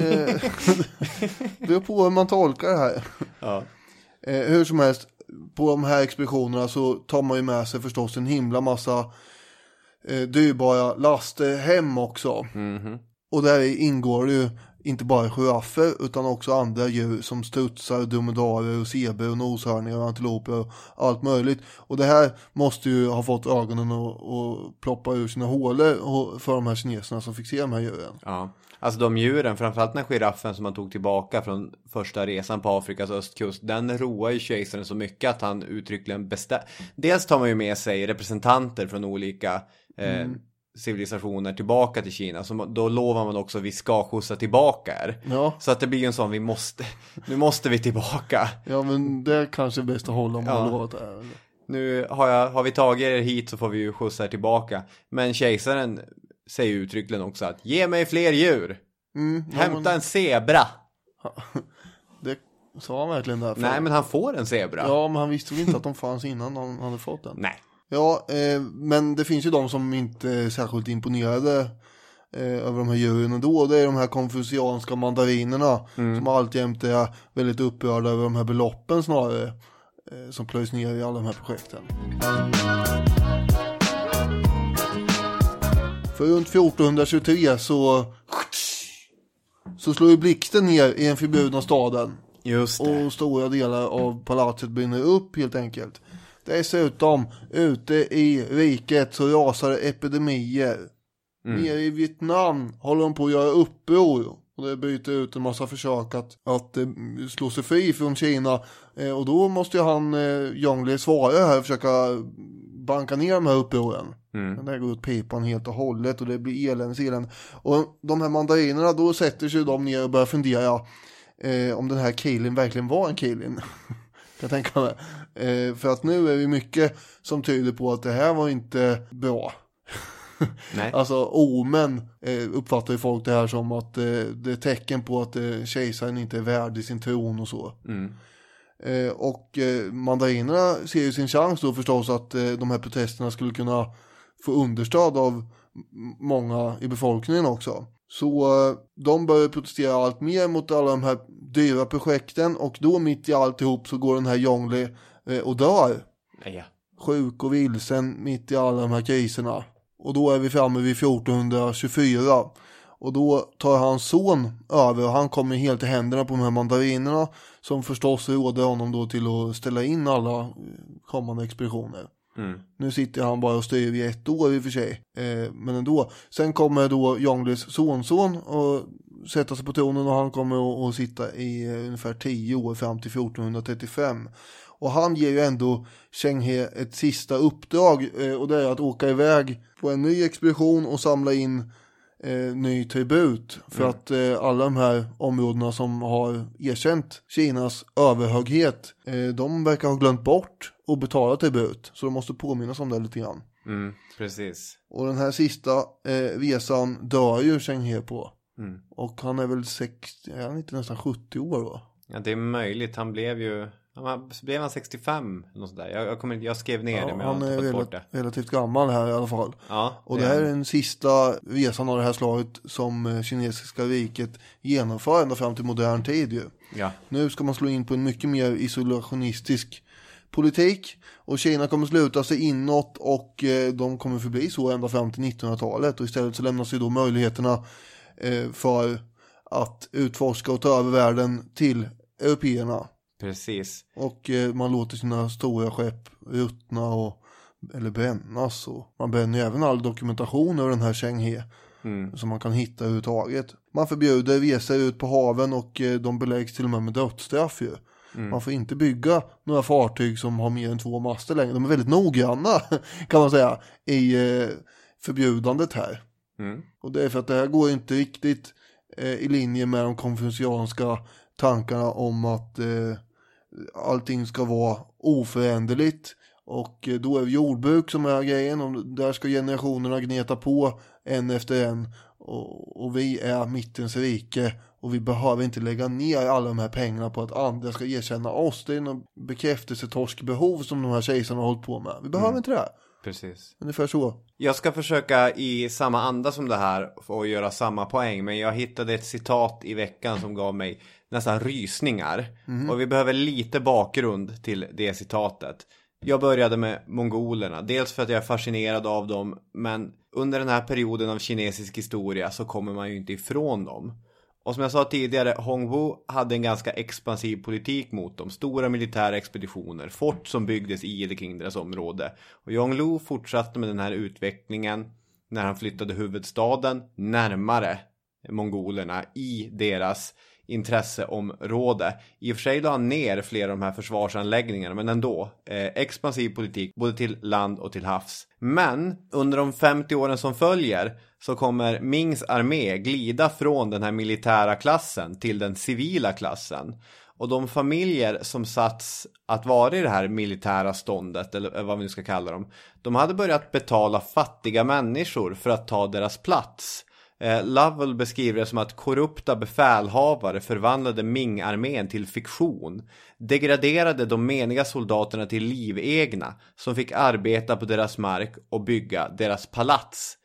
Det är på hur man tolkar det här. Ja. Hur som helst, på de här expeditionerna så tar man ju med sig förstås en himla massa dyrbara laster hem också. Och där ingår det ju inte bara giraffer utan också andra djur som strutsar, dromedarer och zebrar och noshörningar och antiloper och allt möjligt. Och det här måste ju ha fått ögonen och ploppa ur sina hålor för de här kineserna som fick se de här djuren. Ja, alltså de djuren, framförallt den giraffen som man tog tillbaka från första resan på Afrikas östkust, den roar ju kejsaren så mycket att han uttryckligen dels tar man ju med sig representanter från olika civilisationer tillbaka till Kina, så då lovar man också att vi ska skjutsa tillbaka här. Ja. Så att det blir en sån, nu måste vi tillbaka. Ja, men det är kanske bäst att hålla om man har lovat det. Nu har vi tagit er hit så får vi ju skjutsa er tillbaka. Men kejsaren säger uttryckligen också att ge mig fler djur. Hämta en zebra. Det sa han verkligen där. Nej, men han får en zebra. Ja, men han visste väl inte att de fanns innan han hade fått den. Nej. Ja, men det finns ju de som inte är särskilt imponerade över de här djuren då. Det är de här konfucianska mandarinerna som alltjämt är väldigt upprörda över de här beloppen snarare som plöjs ner i alla de här projekten. För runt 1423 så slår ju blixten ner i den förbjudna staden. Just det. Och stora delar av palatset brinner upp helt enkelt. Dessutom, ute i riket så rasar epidemier. Nere i Vietnam håller de på att göra uppror. Och det bryter ut en massa försök att slå sig fri från Kina. Och då måste ju han, Zhongli, svara här och försöka banka ner de här upproren. Men det går ut pipan helt och hållet och det blir elände. Och de här mandarinerna, då sätter sig de ner och börjar fundera om den här killen verkligen var en killen. Kan jag tänka mig. För att nu är det mycket som tyder på att det här var inte bra. Nej. Alltså omen uppfattar ju folk det här som att det är tecken på att kejsaren inte är värd sin tron och så. Och mandarinerna ser ju sin chans då förstås att de här protesterna skulle kunna få understöd av många i befolkningen också. Så de börjar protestera allt mer mot alla de här dyra projekten och då mitt i alltihop så går den här Zhongli och dör. Ja. Sjuk och vilsen mitt i alla de här kriserna. Och då är vi framme vid 1424. Och då tar hans son över och han kommer helt i händerna på de här mandarinerna som förstås råder honom då till att ställa in alla kommande expeditioner. Nu sitter han bara och styr i 1 år i och för sig. Men ändå. Sen kommer då Zhonglis sonson och sätta sig på tronen och han kommer att sitta i ungefär 10 år fram till 1435. Och han ger ju ändå Cheng He ett sista uppdrag och det är att åka iväg på en ny expedition och samla in ny tribut. För att alla de här områdena som har erkänt Kinas överhöghet, de verkar ha glömt bort att betala tribut. Så de måste påminnas om det lite grann. Precis. Och den här sista resan dör ju Cheng He på. Och han är väl 60, är han inte nästan 70 år då? Ja, det är möjligt. Han blev han 65 eller sånt där. Jag skrev ner det men jag har inte fått bort det. Relativt gammal här i alla fall. Ja, och det här är den sista resan av det här slaget som kinesiska riket genomför ända fram till modern tid ju. Ja. Nu ska man slå in på en mycket mer isolationistisk politik och Kina kommer sluta sig inåt och de kommer förbli så ända fram till 1900-talet och istället så lämnas ju då möjligheterna för att utforska och ta över världen till européerna. Precis. Och man låter sina stora skepp ruttna eller brännas. Och man bränner ju även all dokumentation över den här Cheng He som man kan hitta överhuvudtaget. Man förbjuder resor ut på haven och de beläggs till och med dödsstraff ju. Man får inte bygga några fartyg som har mer än 2 master längre. De är väldigt noggranna kan man säga i förbjudandet här. Och det är för att det här går inte riktigt i linje med de konfucianska tankarna om att allting ska vara oföränderligt och då är det jordbruk som är grejen och där ska generationerna gneta på en efter en och vi är mittens rike och vi behöver inte lägga ner alla de här pengarna på att andra ska erkänna oss. Det är någon bekräftelsetorskbehov som de här kejsarna har hållit på med. Vi behöver inte det. Precis. Ungefär så. Jag ska försöka i samma anda som det här och göra samma poäng. Men jag hittade ett citat i veckan som gav mig nästan rysningar. Och vi behöver lite bakgrund till det citatet. Jag började med mongolerna. Dels för att jag är fascinerad av dem. Men under den här perioden av kinesisk historia så kommer man ju inte ifrån dem. Och som jag sa tidigare, Hongwu hade en ganska expansiv politik mot dem. Stora militära expeditioner, fort som byggdes i eller kring deras område. Och Yongle fortsatte med den här utvecklingen när han flyttade huvudstaden närmare mongolerna i deras intresseområde. I och för sig la han ner flera av de här försvarsanläggningarna, men ändå expansiv politik både till land och till havs. Men under de 50 åren som följer så kommer Mings armé glida från den här militära klassen till den civila klassen. Och de familjer som satts att vara i det här militära ståndet, eller vad vi nu ska kalla dem, de hade börjat betala fattiga människor för att ta deras plats. Lovell beskriver det som att korrupta befälhavare förvandlade Ming-armén till fiktion, degraderade de meniga soldaterna till livegna som fick arbeta på deras mark och bygga deras palats.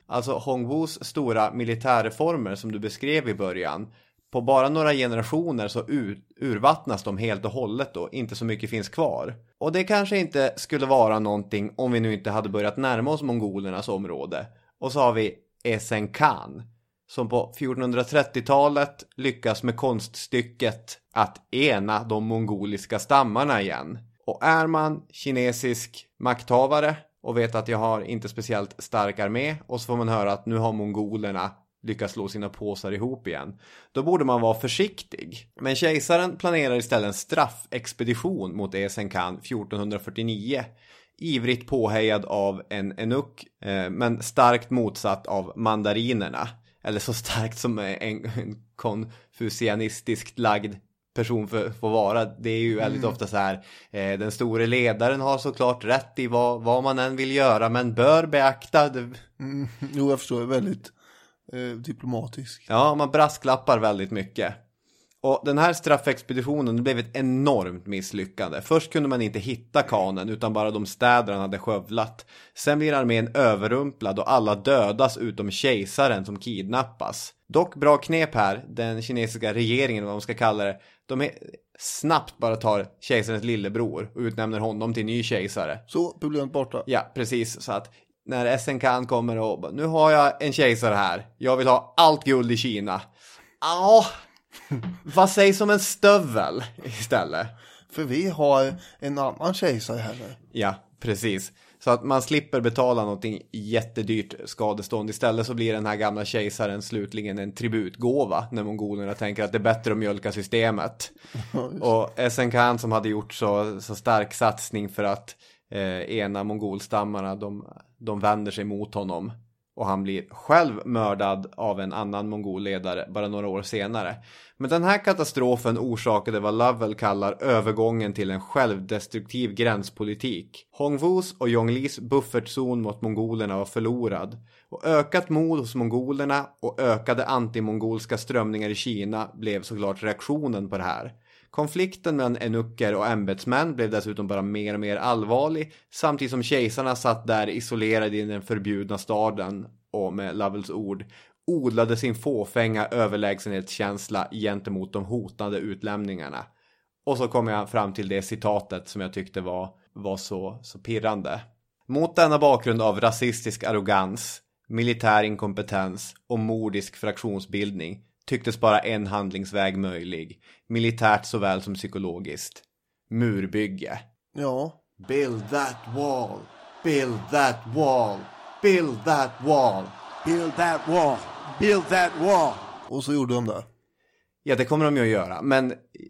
Alltså Hongwus stora militärreformer som du beskrev i början, på bara några generationer så urvattnas de helt och hållet och inte så mycket finns kvar. Och det kanske inte skulle vara någonting om vi nu inte hade börjat närma oss mongolernas område. Och så har vi Esen Khan som på 1430-talet lyckas med konststycket att ena de mongoliska stammarna igen. Och är man kinesisk makthavare och vet att jag har inte speciellt stark armé och så får man höra att nu har mongolerna lyckas slå sina påsar ihop igen, då borde man vara försiktig. Men kejsaren planerar istället en straffexpedition mot Esen Khan 1449, ivrigt påhejad av en enuk, men starkt motsatt av mandarinerna. Eller så starkt som en konfucianistiskt lagd person får vara. Det är ju väldigt ofta så här, den store ledaren har såklart rätt i vad man än vill göra, men bör beakta det. Jo, jag förstår, väldigt diplomatisk. Ja, man brasklappar väldigt mycket. Och den här straffexpeditionen blev ett enormt misslyckande. Först kunde man inte hitta kanen utan bara de städer han hade skövlat. Sen blir armén överrumplad och alla dödas utom kejsaren som kidnappas. Dock bra knep här, den kinesiska regeringen, vad man ska kalla det. De snabbt bara tar kejsarens lillebror och utnämner honom till ny kejsare. Så, problemet borta. Ja, precis. Så att när Esen Khan kommer och nu har jag en kejsare här. Jag vill ha allt guld i Kina. Ja, vad sägs om en stövel istället? För vi har en annan kejsare här nu. Ja, precis. Så att man slipper betala någonting jättedyrt skadestånd. Istället så blir den här gamla kejsaren slutligen en tributgåva när mongolerna tänker att det är bättre att mjölka systemet. Och Esen Khan som hade gjort så stark satsning för att ena mongolstammarna, de vänder sig mot honom. Och han blir själv mördad av en annan mongolledare bara några år senare. Men den här katastrofen orsakade vad Lovell kallar övergången till en självdestruktiv gränspolitik. Hongwus och Zhonglis buffertzon mot mongolerna var förlorad. Och ökat mod hos mongolerna och ökade antimongolska strömningar i Kina blev såklart reaktionen på det här. Konflikten mellan enucker och ämbetsmän blev dessutom bara mer och mer allvarlig, samtidigt som kejsarna satt där isolerade i den förbjudna staden och med Lovells ord odlade sin fåfänga överlägsenhetskänsla gentemot de hotande utlämningarna. Och så kom jag fram till det citatet som jag tyckte var så pirrande. Mot denna bakgrund av rasistisk arrogans, militär inkompetens och mordisk fraktionsbildning tycktes bara en handlingsväg möjlig, militärt såväl som psykologiskt. Murbygge. Ja. Build that wall, build that wall, build that wall, build that wall, build that wall. Och så gjorde de det. Ja, det kommer de ju att göra, men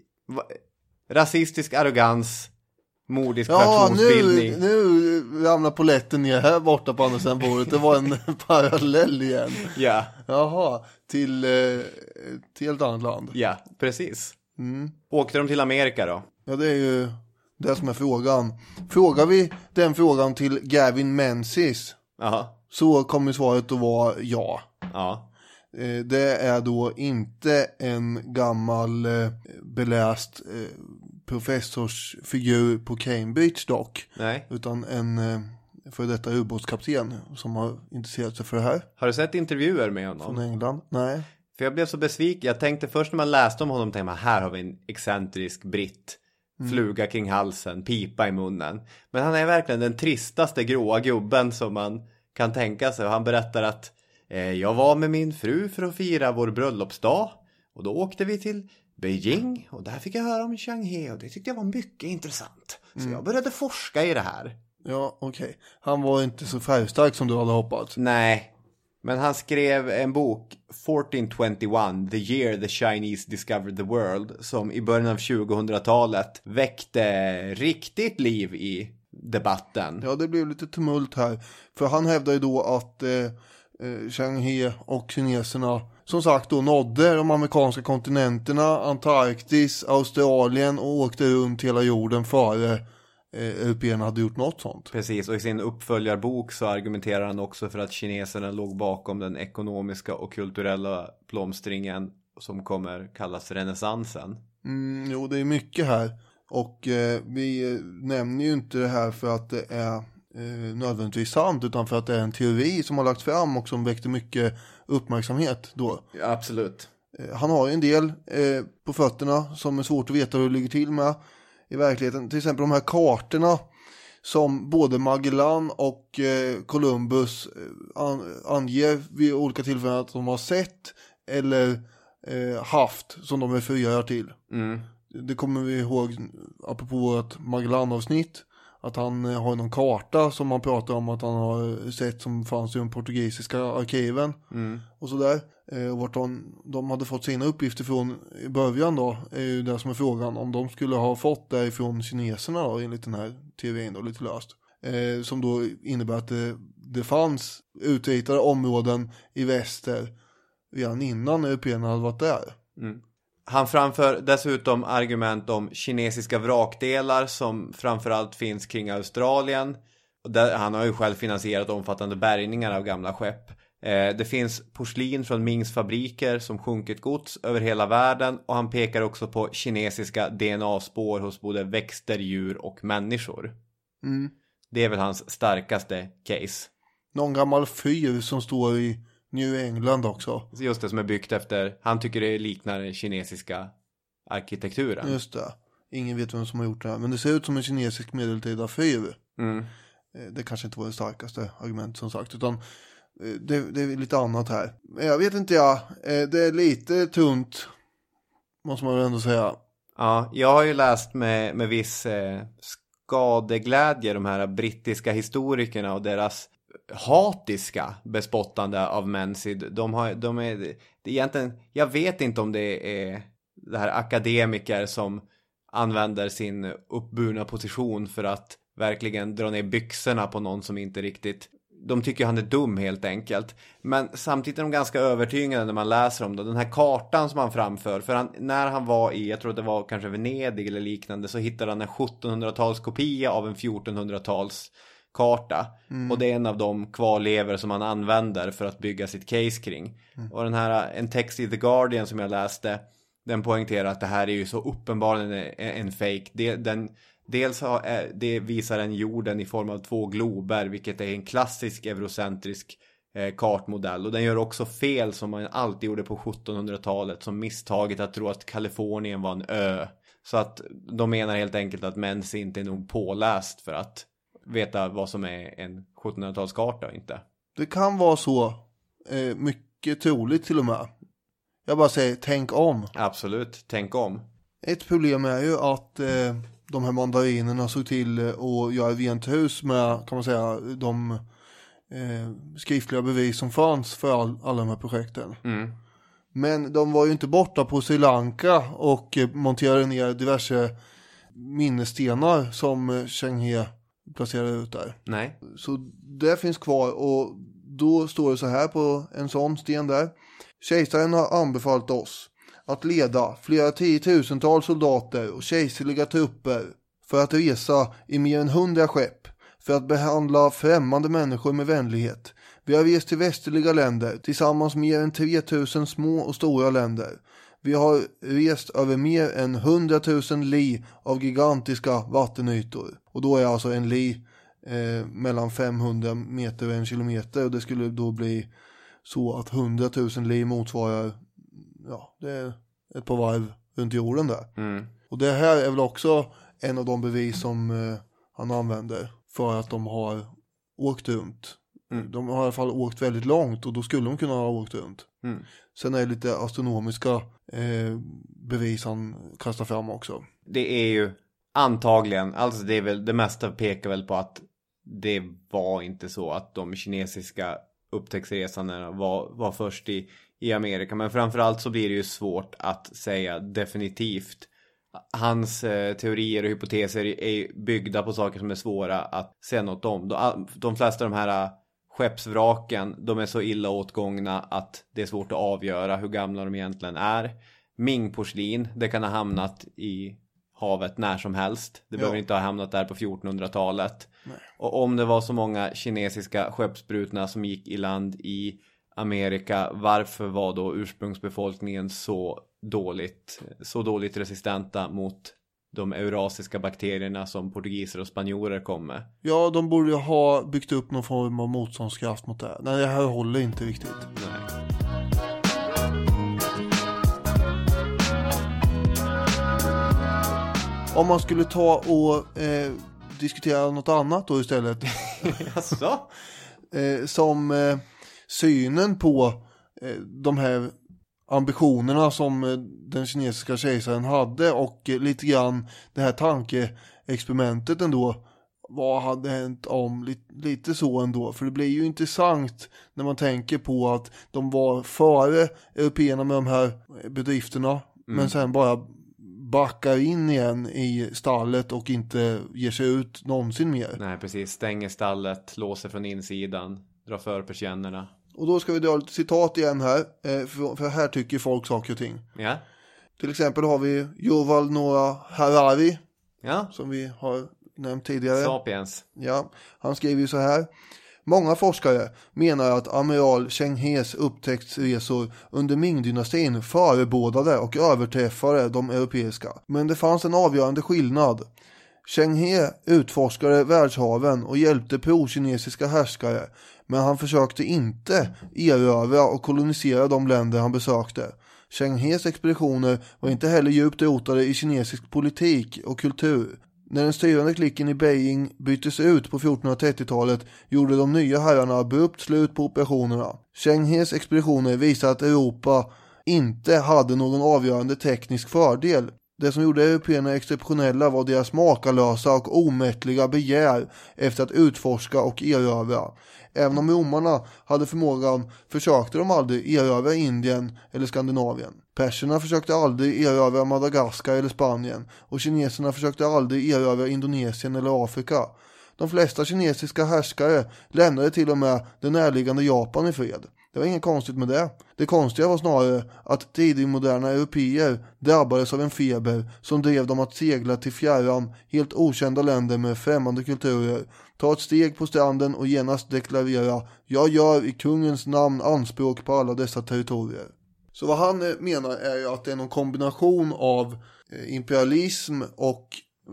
rasistisk arrogans, mordisk fraktionsbildning. Nu ramlar poletten ner här borta på andra sidan bordet. Det var en parallell igen. Ja. Jaha, till ett annat land. Ja, precis. Åkte de till Amerika då? Ja, det är ju det som är frågan. Frågar vi den frågan till Gavin Menzies, så kommer svaret att vara ja. Ja. Det är då inte en gammal beläst professorsfigur på Cambridge dock. Nej. Utan en för detta ubåtskapten som har intresserat sig för det här. Har du sett intervjuer med honom? Från England? Nej. För jag blev så besviken. Jag tänkte först när man läste om honom, tänkte man, här har vi en excentrisk britt. Fluga kring halsen, pipa i munnen. Men han är verkligen den tristaste gråa gubben som man kan tänka sig. Och han berättar att jag var med min fru för att fira vår bröllopsdag. Och då åkte vi till Beijing. Och där fick jag höra om Changhe. Och det tyckte jag var mycket intressant. Så jag började forska i det här. Ja, okej. Han var inte så färgstark som du hade hoppats. Nej. Men han skrev en bok, 1421, The Year the Chinese Discovered the World, som i början av 2000-talet väckte riktigt liv i debatten. Ja, det blev lite tumult här. För han hävdar ju då att Changhe och kineserna som sagt då nådde de amerikanska kontinenterna, Antarktis, Australien och åkte runt hela jorden före européerna hade gjort något sånt. Precis, och i sin uppföljarbok så argumenterar han också för att kineserna låg bakom den ekonomiska och kulturella blomstringen som kommer kallas renässansen. Jo, det är mycket här. Och vi nämner ju inte det här för att det är nödvändigtvis sant, utan för att det är en teori som har lagts fram och som väckte mycket uppmärksamhet då. Ja, absolut. Han har ju en del på fötterna som är svårt att veta hur det ligger till med i verkligheten. Till exempel de här kartorna som både Magellan och Columbus anger vid olika tillfällen att de har sett eller haft, som de refererar till. Det kommer vi ihåg apropå vårt Magellan-avsnitt, att han har någon karta som man pratar om att han har sett som fanns i de portugisiska arkiven och sådär. Vart de hade fått sina uppgifter från i början då, är ju det som är frågan, om de skulle ha fått det ifrån kineserna då, enligt den här teorin då, lite löst. Som då innebär att det fanns utritade områden i väster redan innan européerna hade varit där. Han framför dessutom argument om kinesiska vrakdelar som framförallt finns kring Australien. Och han har ju själv finansierat omfattande bärgningar av gamla skepp. Det finns porslin från Mings fabriker som sjunkit gods över hela världen. Och han pekar också på kinesiska DNA-spår hos både växter, djur och människor. Det är väl hans starkaste case. Någon gammal fyr som står i New England också. Just det, som är byggt efter, han tycker det liknar den kinesiska arkitekturen. Just det. Ingen vet vem som har gjort det här. Men det ser ut som en kinesisk medeltida fyr. Det kanske inte var det starkaste argument som sagt. Utan det är lite annat här. Jag vet inte det är lite tunt, måste man väl ändå säga. Ja, jag har ju läst med viss skadeglädje de här brittiska historikerna och deras hatiska bespottande av Menzies. De är egentligen, jag vet inte om det är det här akademiker som använder sin uppburna position för att verkligen dra ner byxorna på någon som inte riktigt, de tycker han är dum helt enkelt. Men samtidigt är de ganska övertygande när man läser om det. Den här kartan som han framför, för när han var i, jag tror att det var kanske Venedig eller liknande, så hittade han en 1700-tals kopia av en 1400-tals karta. Och det är en av de kvarlever som han använder för att bygga sitt case kring. Och den här, en text i The Guardian som jag läste, den poängterar att det här är ju så uppenbarligen en fake. Det visar en jorden i form av 2 glober, vilket är en klassisk eurocentrisk kartmodell. Och den gör också fel som man alltid gjorde på 1700-talet, som misstaget att tro att Kalifornien var en ö. Så att de menar helt enkelt att Menzies inte är nog påläst för att veta vad som är en 1700-talskarta och inte. Det kan vara så, mycket troligt till och med. Jag bara säger, tänk om. Absolut, tänk om. Ett problem är ju att de här mandarinerna såg till att göra rent hus med, kan man säga, de skriftliga bevis som fanns för alla de här projekten. Men de var ju inte borta på Sri Lanka och monterade ner diverse minnesstenar som Cheng He placerade ut där. Nej. Så det finns kvar, och då står det så här på en sån sten där: kejsaren har anbefallt oss att leda flera 10,000-tal soldater och kejserliga trupper för att resa i mer än 100 skepp för att behandla främmande människor med vänlighet. Vi har rest till västerliga länder tillsammans med mer än 3,000 små och stora länder. Vi har rest över mer än 100 000 li av gigantiska vattenytor. Och då är alltså en li mellan 500 meter och 1 kilometer. Och det skulle då bli så att 100 000 li motsvarar, ja, det är ett par varv runt jorden där. Och det här är väl också en av de bevis som han använder för att de har åkt runt. De har i alla fall åkt väldigt långt, och då skulle de kunna ha åkt runt. Sen är det lite astronomiska bevis han kastar fram också. Det är ju antagligen, alltså det är väl, det mesta pekar väl på att det var inte så att de kinesiska upptäcktsresanderna var först i Amerika. Men framförallt så blir det ju svårt att säga definitivt. Hans teorier och hypoteser är byggda på saker som är svåra att säga något om. De flesta av de här skeppsvraken, de är så illa åtgångna att det är svårt att avgöra hur gamla de egentligen är. Ming-porslin, det kan ha hamnat i havet när som helst. Det behöver inte ha hamnat där på 1400-talet. Nej. Och om det var så många kinesiska skeppsbrutna som gick i land i Amerika, varför var då ursprungsbefolkningen så dåligt resistenta mot de eurasiska bakterierna som portugiser och spanjorer kom med. Ja, de borde ju ha byggt upp någon form av motståndskraft mot det. Nej, det här håller inte riktigt. Nej. Om man skulle ta och diskutera något annat då istället. Jaså? Som synen på de här ambitionerna som den kinesiska kejsaren hade och lite grann det här tankeexperimentet ändå. Vad hade hänt om lite så ändå? För det blir ju intressant när man tänker på att de var före européerna med de här bedrifterna. Men sen bara backar in igen i stallet och inte ger sig ut någonsin mer. Nej, precis. Stänger stallet, låser från insidan, drar för persiennerna. Och då ska vi dra lite citat igen här. För här tycker folk saker och ting. Ja. Till exempel har vi Yuval Noah Harari. Ja. Som vi har nämnt tidigare. Sapiens. Ja, han skriver ju så här. Många forskare menar att amiral Cheng Hes upptäcktsresor under Ming-dynastin förebådade och överträffade de europeiska. Men det fanns en avgörande skillnad. Cheng He utforskade världshaven och hjälpte pro-kinesiska härskare, men han försökte inte erövra och kolonisera de länder han besökte. Cheng Hes expeditioner var inte heller djupt rotade i kinesisk politik och kultur. När den styrande klicken i Beijing byttes ut på 1430-talet gjorde de nya herrarna abrupt slut på operationerna. Cheng Hes expeditioner visade att Europa inte hade någon avgörande teknisk fördel. Det som gjorde européerna exceptionella var deras makalösa och omättliga begär efter att utforska och erövra. Även om romarna hade förmågan försökte de aldrig erövra Indien eller Skandinavien. Perserna försökte aldrig erövra Madagaskar eller Spanien och kineserna försökte aldrig erövra Indonesien eller Afrika. De flesta kinesiska härskare lämnade till och med det närliggande Japan i fred. Det var inget konstigt med det. Det konstiga var snarare att tidigmoderna europeer drabbades av en feber som drev dem att segla till fjärran, helt okända länder med främmande kulturer, ta ett steg på stranden och genast deklarera: jag gör i kungens namn anspråk på alla dessa territorier. Så vad han menar är ju att det är någon kombination av imperialism och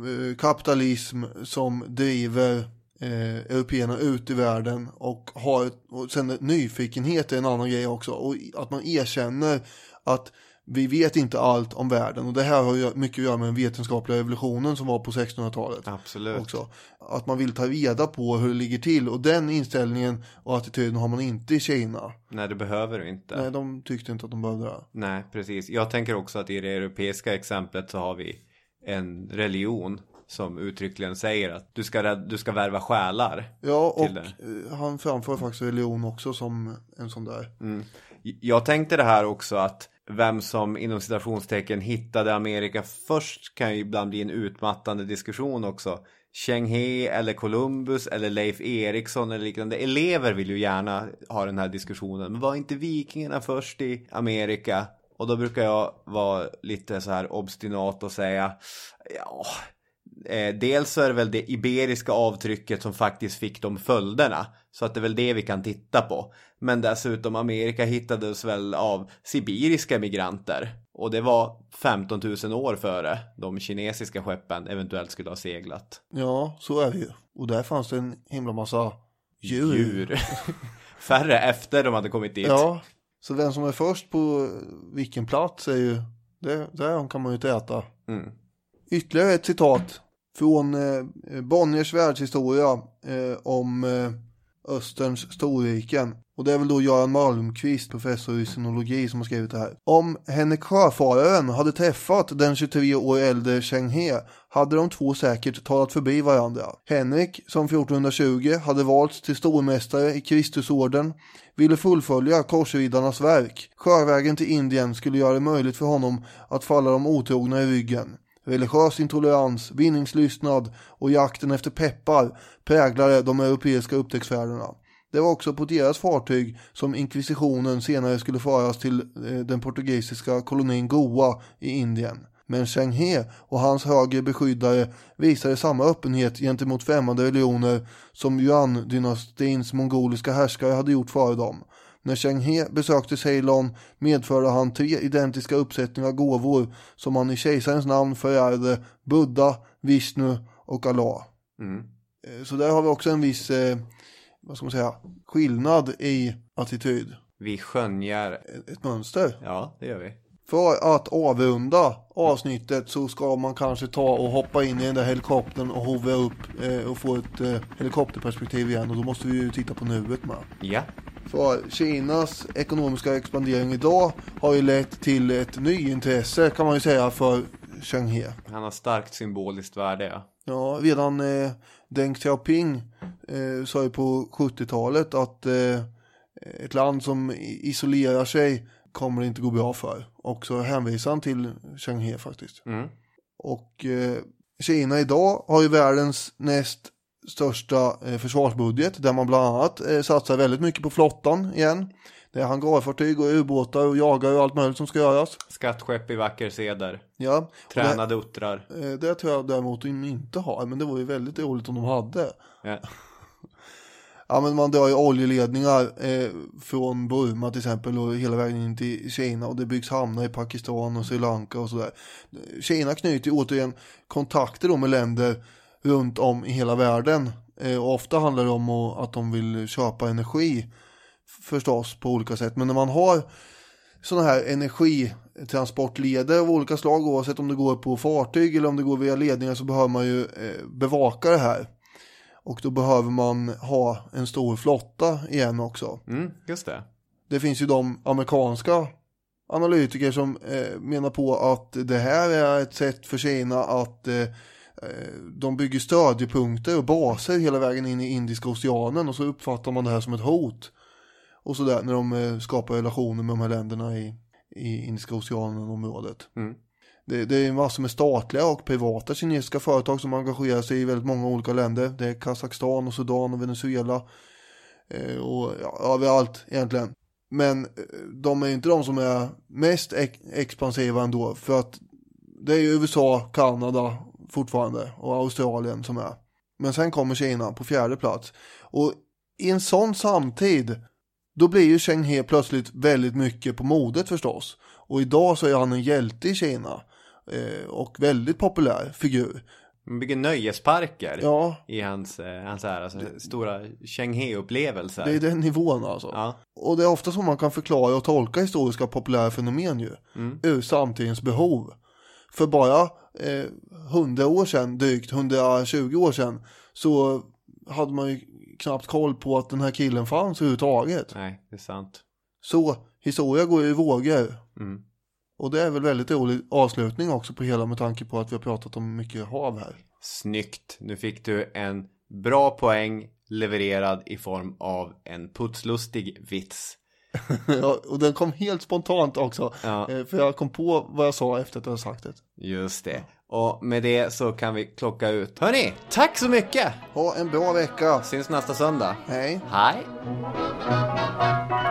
kapitalism som driver européerna ut i världen och sen nyfikenhet är en annan grej också, och att man erkänner att vi vet inte allt om världen, och det här har ju mycket att göra med den vetenskapliga revolutionen som var på 1600-talet. Absolut. Också. Att man vill ta reda på hur det ligger till, och den inställningen och attityden har man inte i Kina. Nej, det behöver du inte. Nej, de tyckte inte att de behövde det. Nej, precis. Jag tänker också att i det europeiska exemplet så har vi en religion som uttryckligen säger att du ska värva själar. Ja, och han framför faktiskt religion också som en sån där. Mm. Jag tänkte det här också, att vem som inom citationstecken hittade Amerika först kan ju ibland bli en utmattande diskussion också. Cheng He eller Columbus eller Leif Erikson eller liknande. Elever vill ju gärna ha den här diskussionen. Men var inte vikingarna först i Amerika? Och då brukar jag vara lite så här obstinat och säga, ja, dels så är det väl det iberiska avtrycket som faktiskt fick de följderna. Så att det är väl det vi kan titta på. Men dessutom, Amerika hittades väl av sibiriska migranter. Och det var 15 000 år före de kinesiska skeppen eventuellt skulle ha seglat. Ja, så är det ju. Och där fanns det en himla massa djur. Färre efter de hade kommit dit. Ja, så vem som är först på vilken plats är ju, där kan man ju inte äta. Mm. Ytterligare ett citat från Bonniers världshistoria om Österns storriken. Och det är väl då Göran Malmqvist, professor i sinologi, som har skrivit det här. Om Henrik Sjöfararen hade träffat den 23 år äldre Cheng He hade de två säkert talat förbi varandra. Henrik, som 1420 hade valts till stormästare i Kristusorden, ville fullfölja korsriddarnas verk. Sjövägen till Indien skulle göra det möjligt för honom att falla de otrogna i ryggen. Religiös intolerans, vinningslystnad och jakten efter peppar präglade de europeiska upptäcktsfärderna. Det var också på deras fartyg som inkvisitionen senare skulle föras till den portugisiska kolonin Goa i Indien. Men Cheng He och hans högre beskyddare visade samma öppenhet gentemot främmande religioner som Yuan-dynastins mongoliska härskare hade gjort före dem. När Cheng He besökte Ceylon medförde han 3 identiska uppsättningar gåvor som han i kejsarens namn förärade Buddha, Vishnu och Allah. Så där har vi också en viss skillnad i attityd. Vi skönjer ett mönster. Ja, det gör vi. För att avrunda avsnittet så ska man kanske ta och hoppa in i den där helikoptern och hovra upp och få ett helikopterperspektiv igen. Och då måste vi ju titta på nuet med. Ja. För Kinas ekonomiska expandering idag har ju lett till ett nyintresse kan man ju säga för Cheng He. Han har starkt symboliskt värde, ja. Ja, redan Deng Xiaoping sa ju på 70-talet att ett land som isolerar sig kommer det inte gå bra för. Och så hänvisar han till Cheng He faktiskt. Och Kina idag har ju världens näst största försvarsbudget där man bland annat satsar väldigt mycket på flottan igen. Det är hangarfartyg och ubåtar och jagar och allt möjligt som ska göras. Skattskepp i vacker seder. Ja. Tränade uttrar. Det tror jag däremot de inte har. Men det var ju väldigt roligt om de hade. Ja. Ja, men man drar ju oljeledningar från Burma till exempel och hela vägen in till Kina. Och det byggs hamnar i Pakistan och Sri Lanka och sådär. Kina knyter ju återigen kontakter då med länder runt om i hela världen. Och ofta handlar det om att de vill köpa energi förstås på olika sätt. Men när man har sådana här energitransportleder av olika slag, oavsett om det går på fartyg eller om det går via ledningar, så behöver man ju bevaka det här. Och då behöver man ha en stor flotta igen också. Just det. Det finns ju de amerikanska analytiker som menar på att det här är ett sätt för Kina att de bygger stödjepunkter och baser hela vägen in i Indiska oceanen, och så uppfattar man det här som ett hot. Och så där när de skapar relationer med de här länderna i Indiska oceanen-området. Det är massor med statliga och privata kinesiska företag som engagerar sig i väldigt många olika länder. Det är Kazakstan och Sudan och Venezuela och överallt egentligen. Men de är inte de som är mest expansiva ändå, för att det är ju USA, Kanada fortfarande och Australien som är. Men sen kommer Kina på 4:e plats. Och i en sån samtid då blir ju Cheng He plötsligt väldigt mycket på modet förstås. Och idag så är han en hjälte i Kina. Och väldigt populär figur. Man bygger nöjesparker i hans ära, alltså stora Cheng He-upplevelser. Det är den nivån alltså. Ja. Och det är ofta som man kan förklara och tolka historiska populära fenomen ju. Ur samtidens behov. För bara 100 år sedan, drygt 120 år sedan, så hade man ju knappt koll på att den här killen fanns överhuvudtaget. Nej, det är sant. Så historia går ju i vågor. Och det är väl väldigt rolig avslutning också på hela, med tanke på att vi har pratat om mycket hav här. Snyggt. Nu fick du en bra poäng levererad i form av en putslustig vits. Ja, och den kom helt spontant också. Ja. För jag kom på vad jag sa efter att jag hade sagt det. Just det. Och med det så kan vi klocka ut. Hörni, tack så mycket! Ha en bra vecka. Syns nästa söndag. Hej. Hej.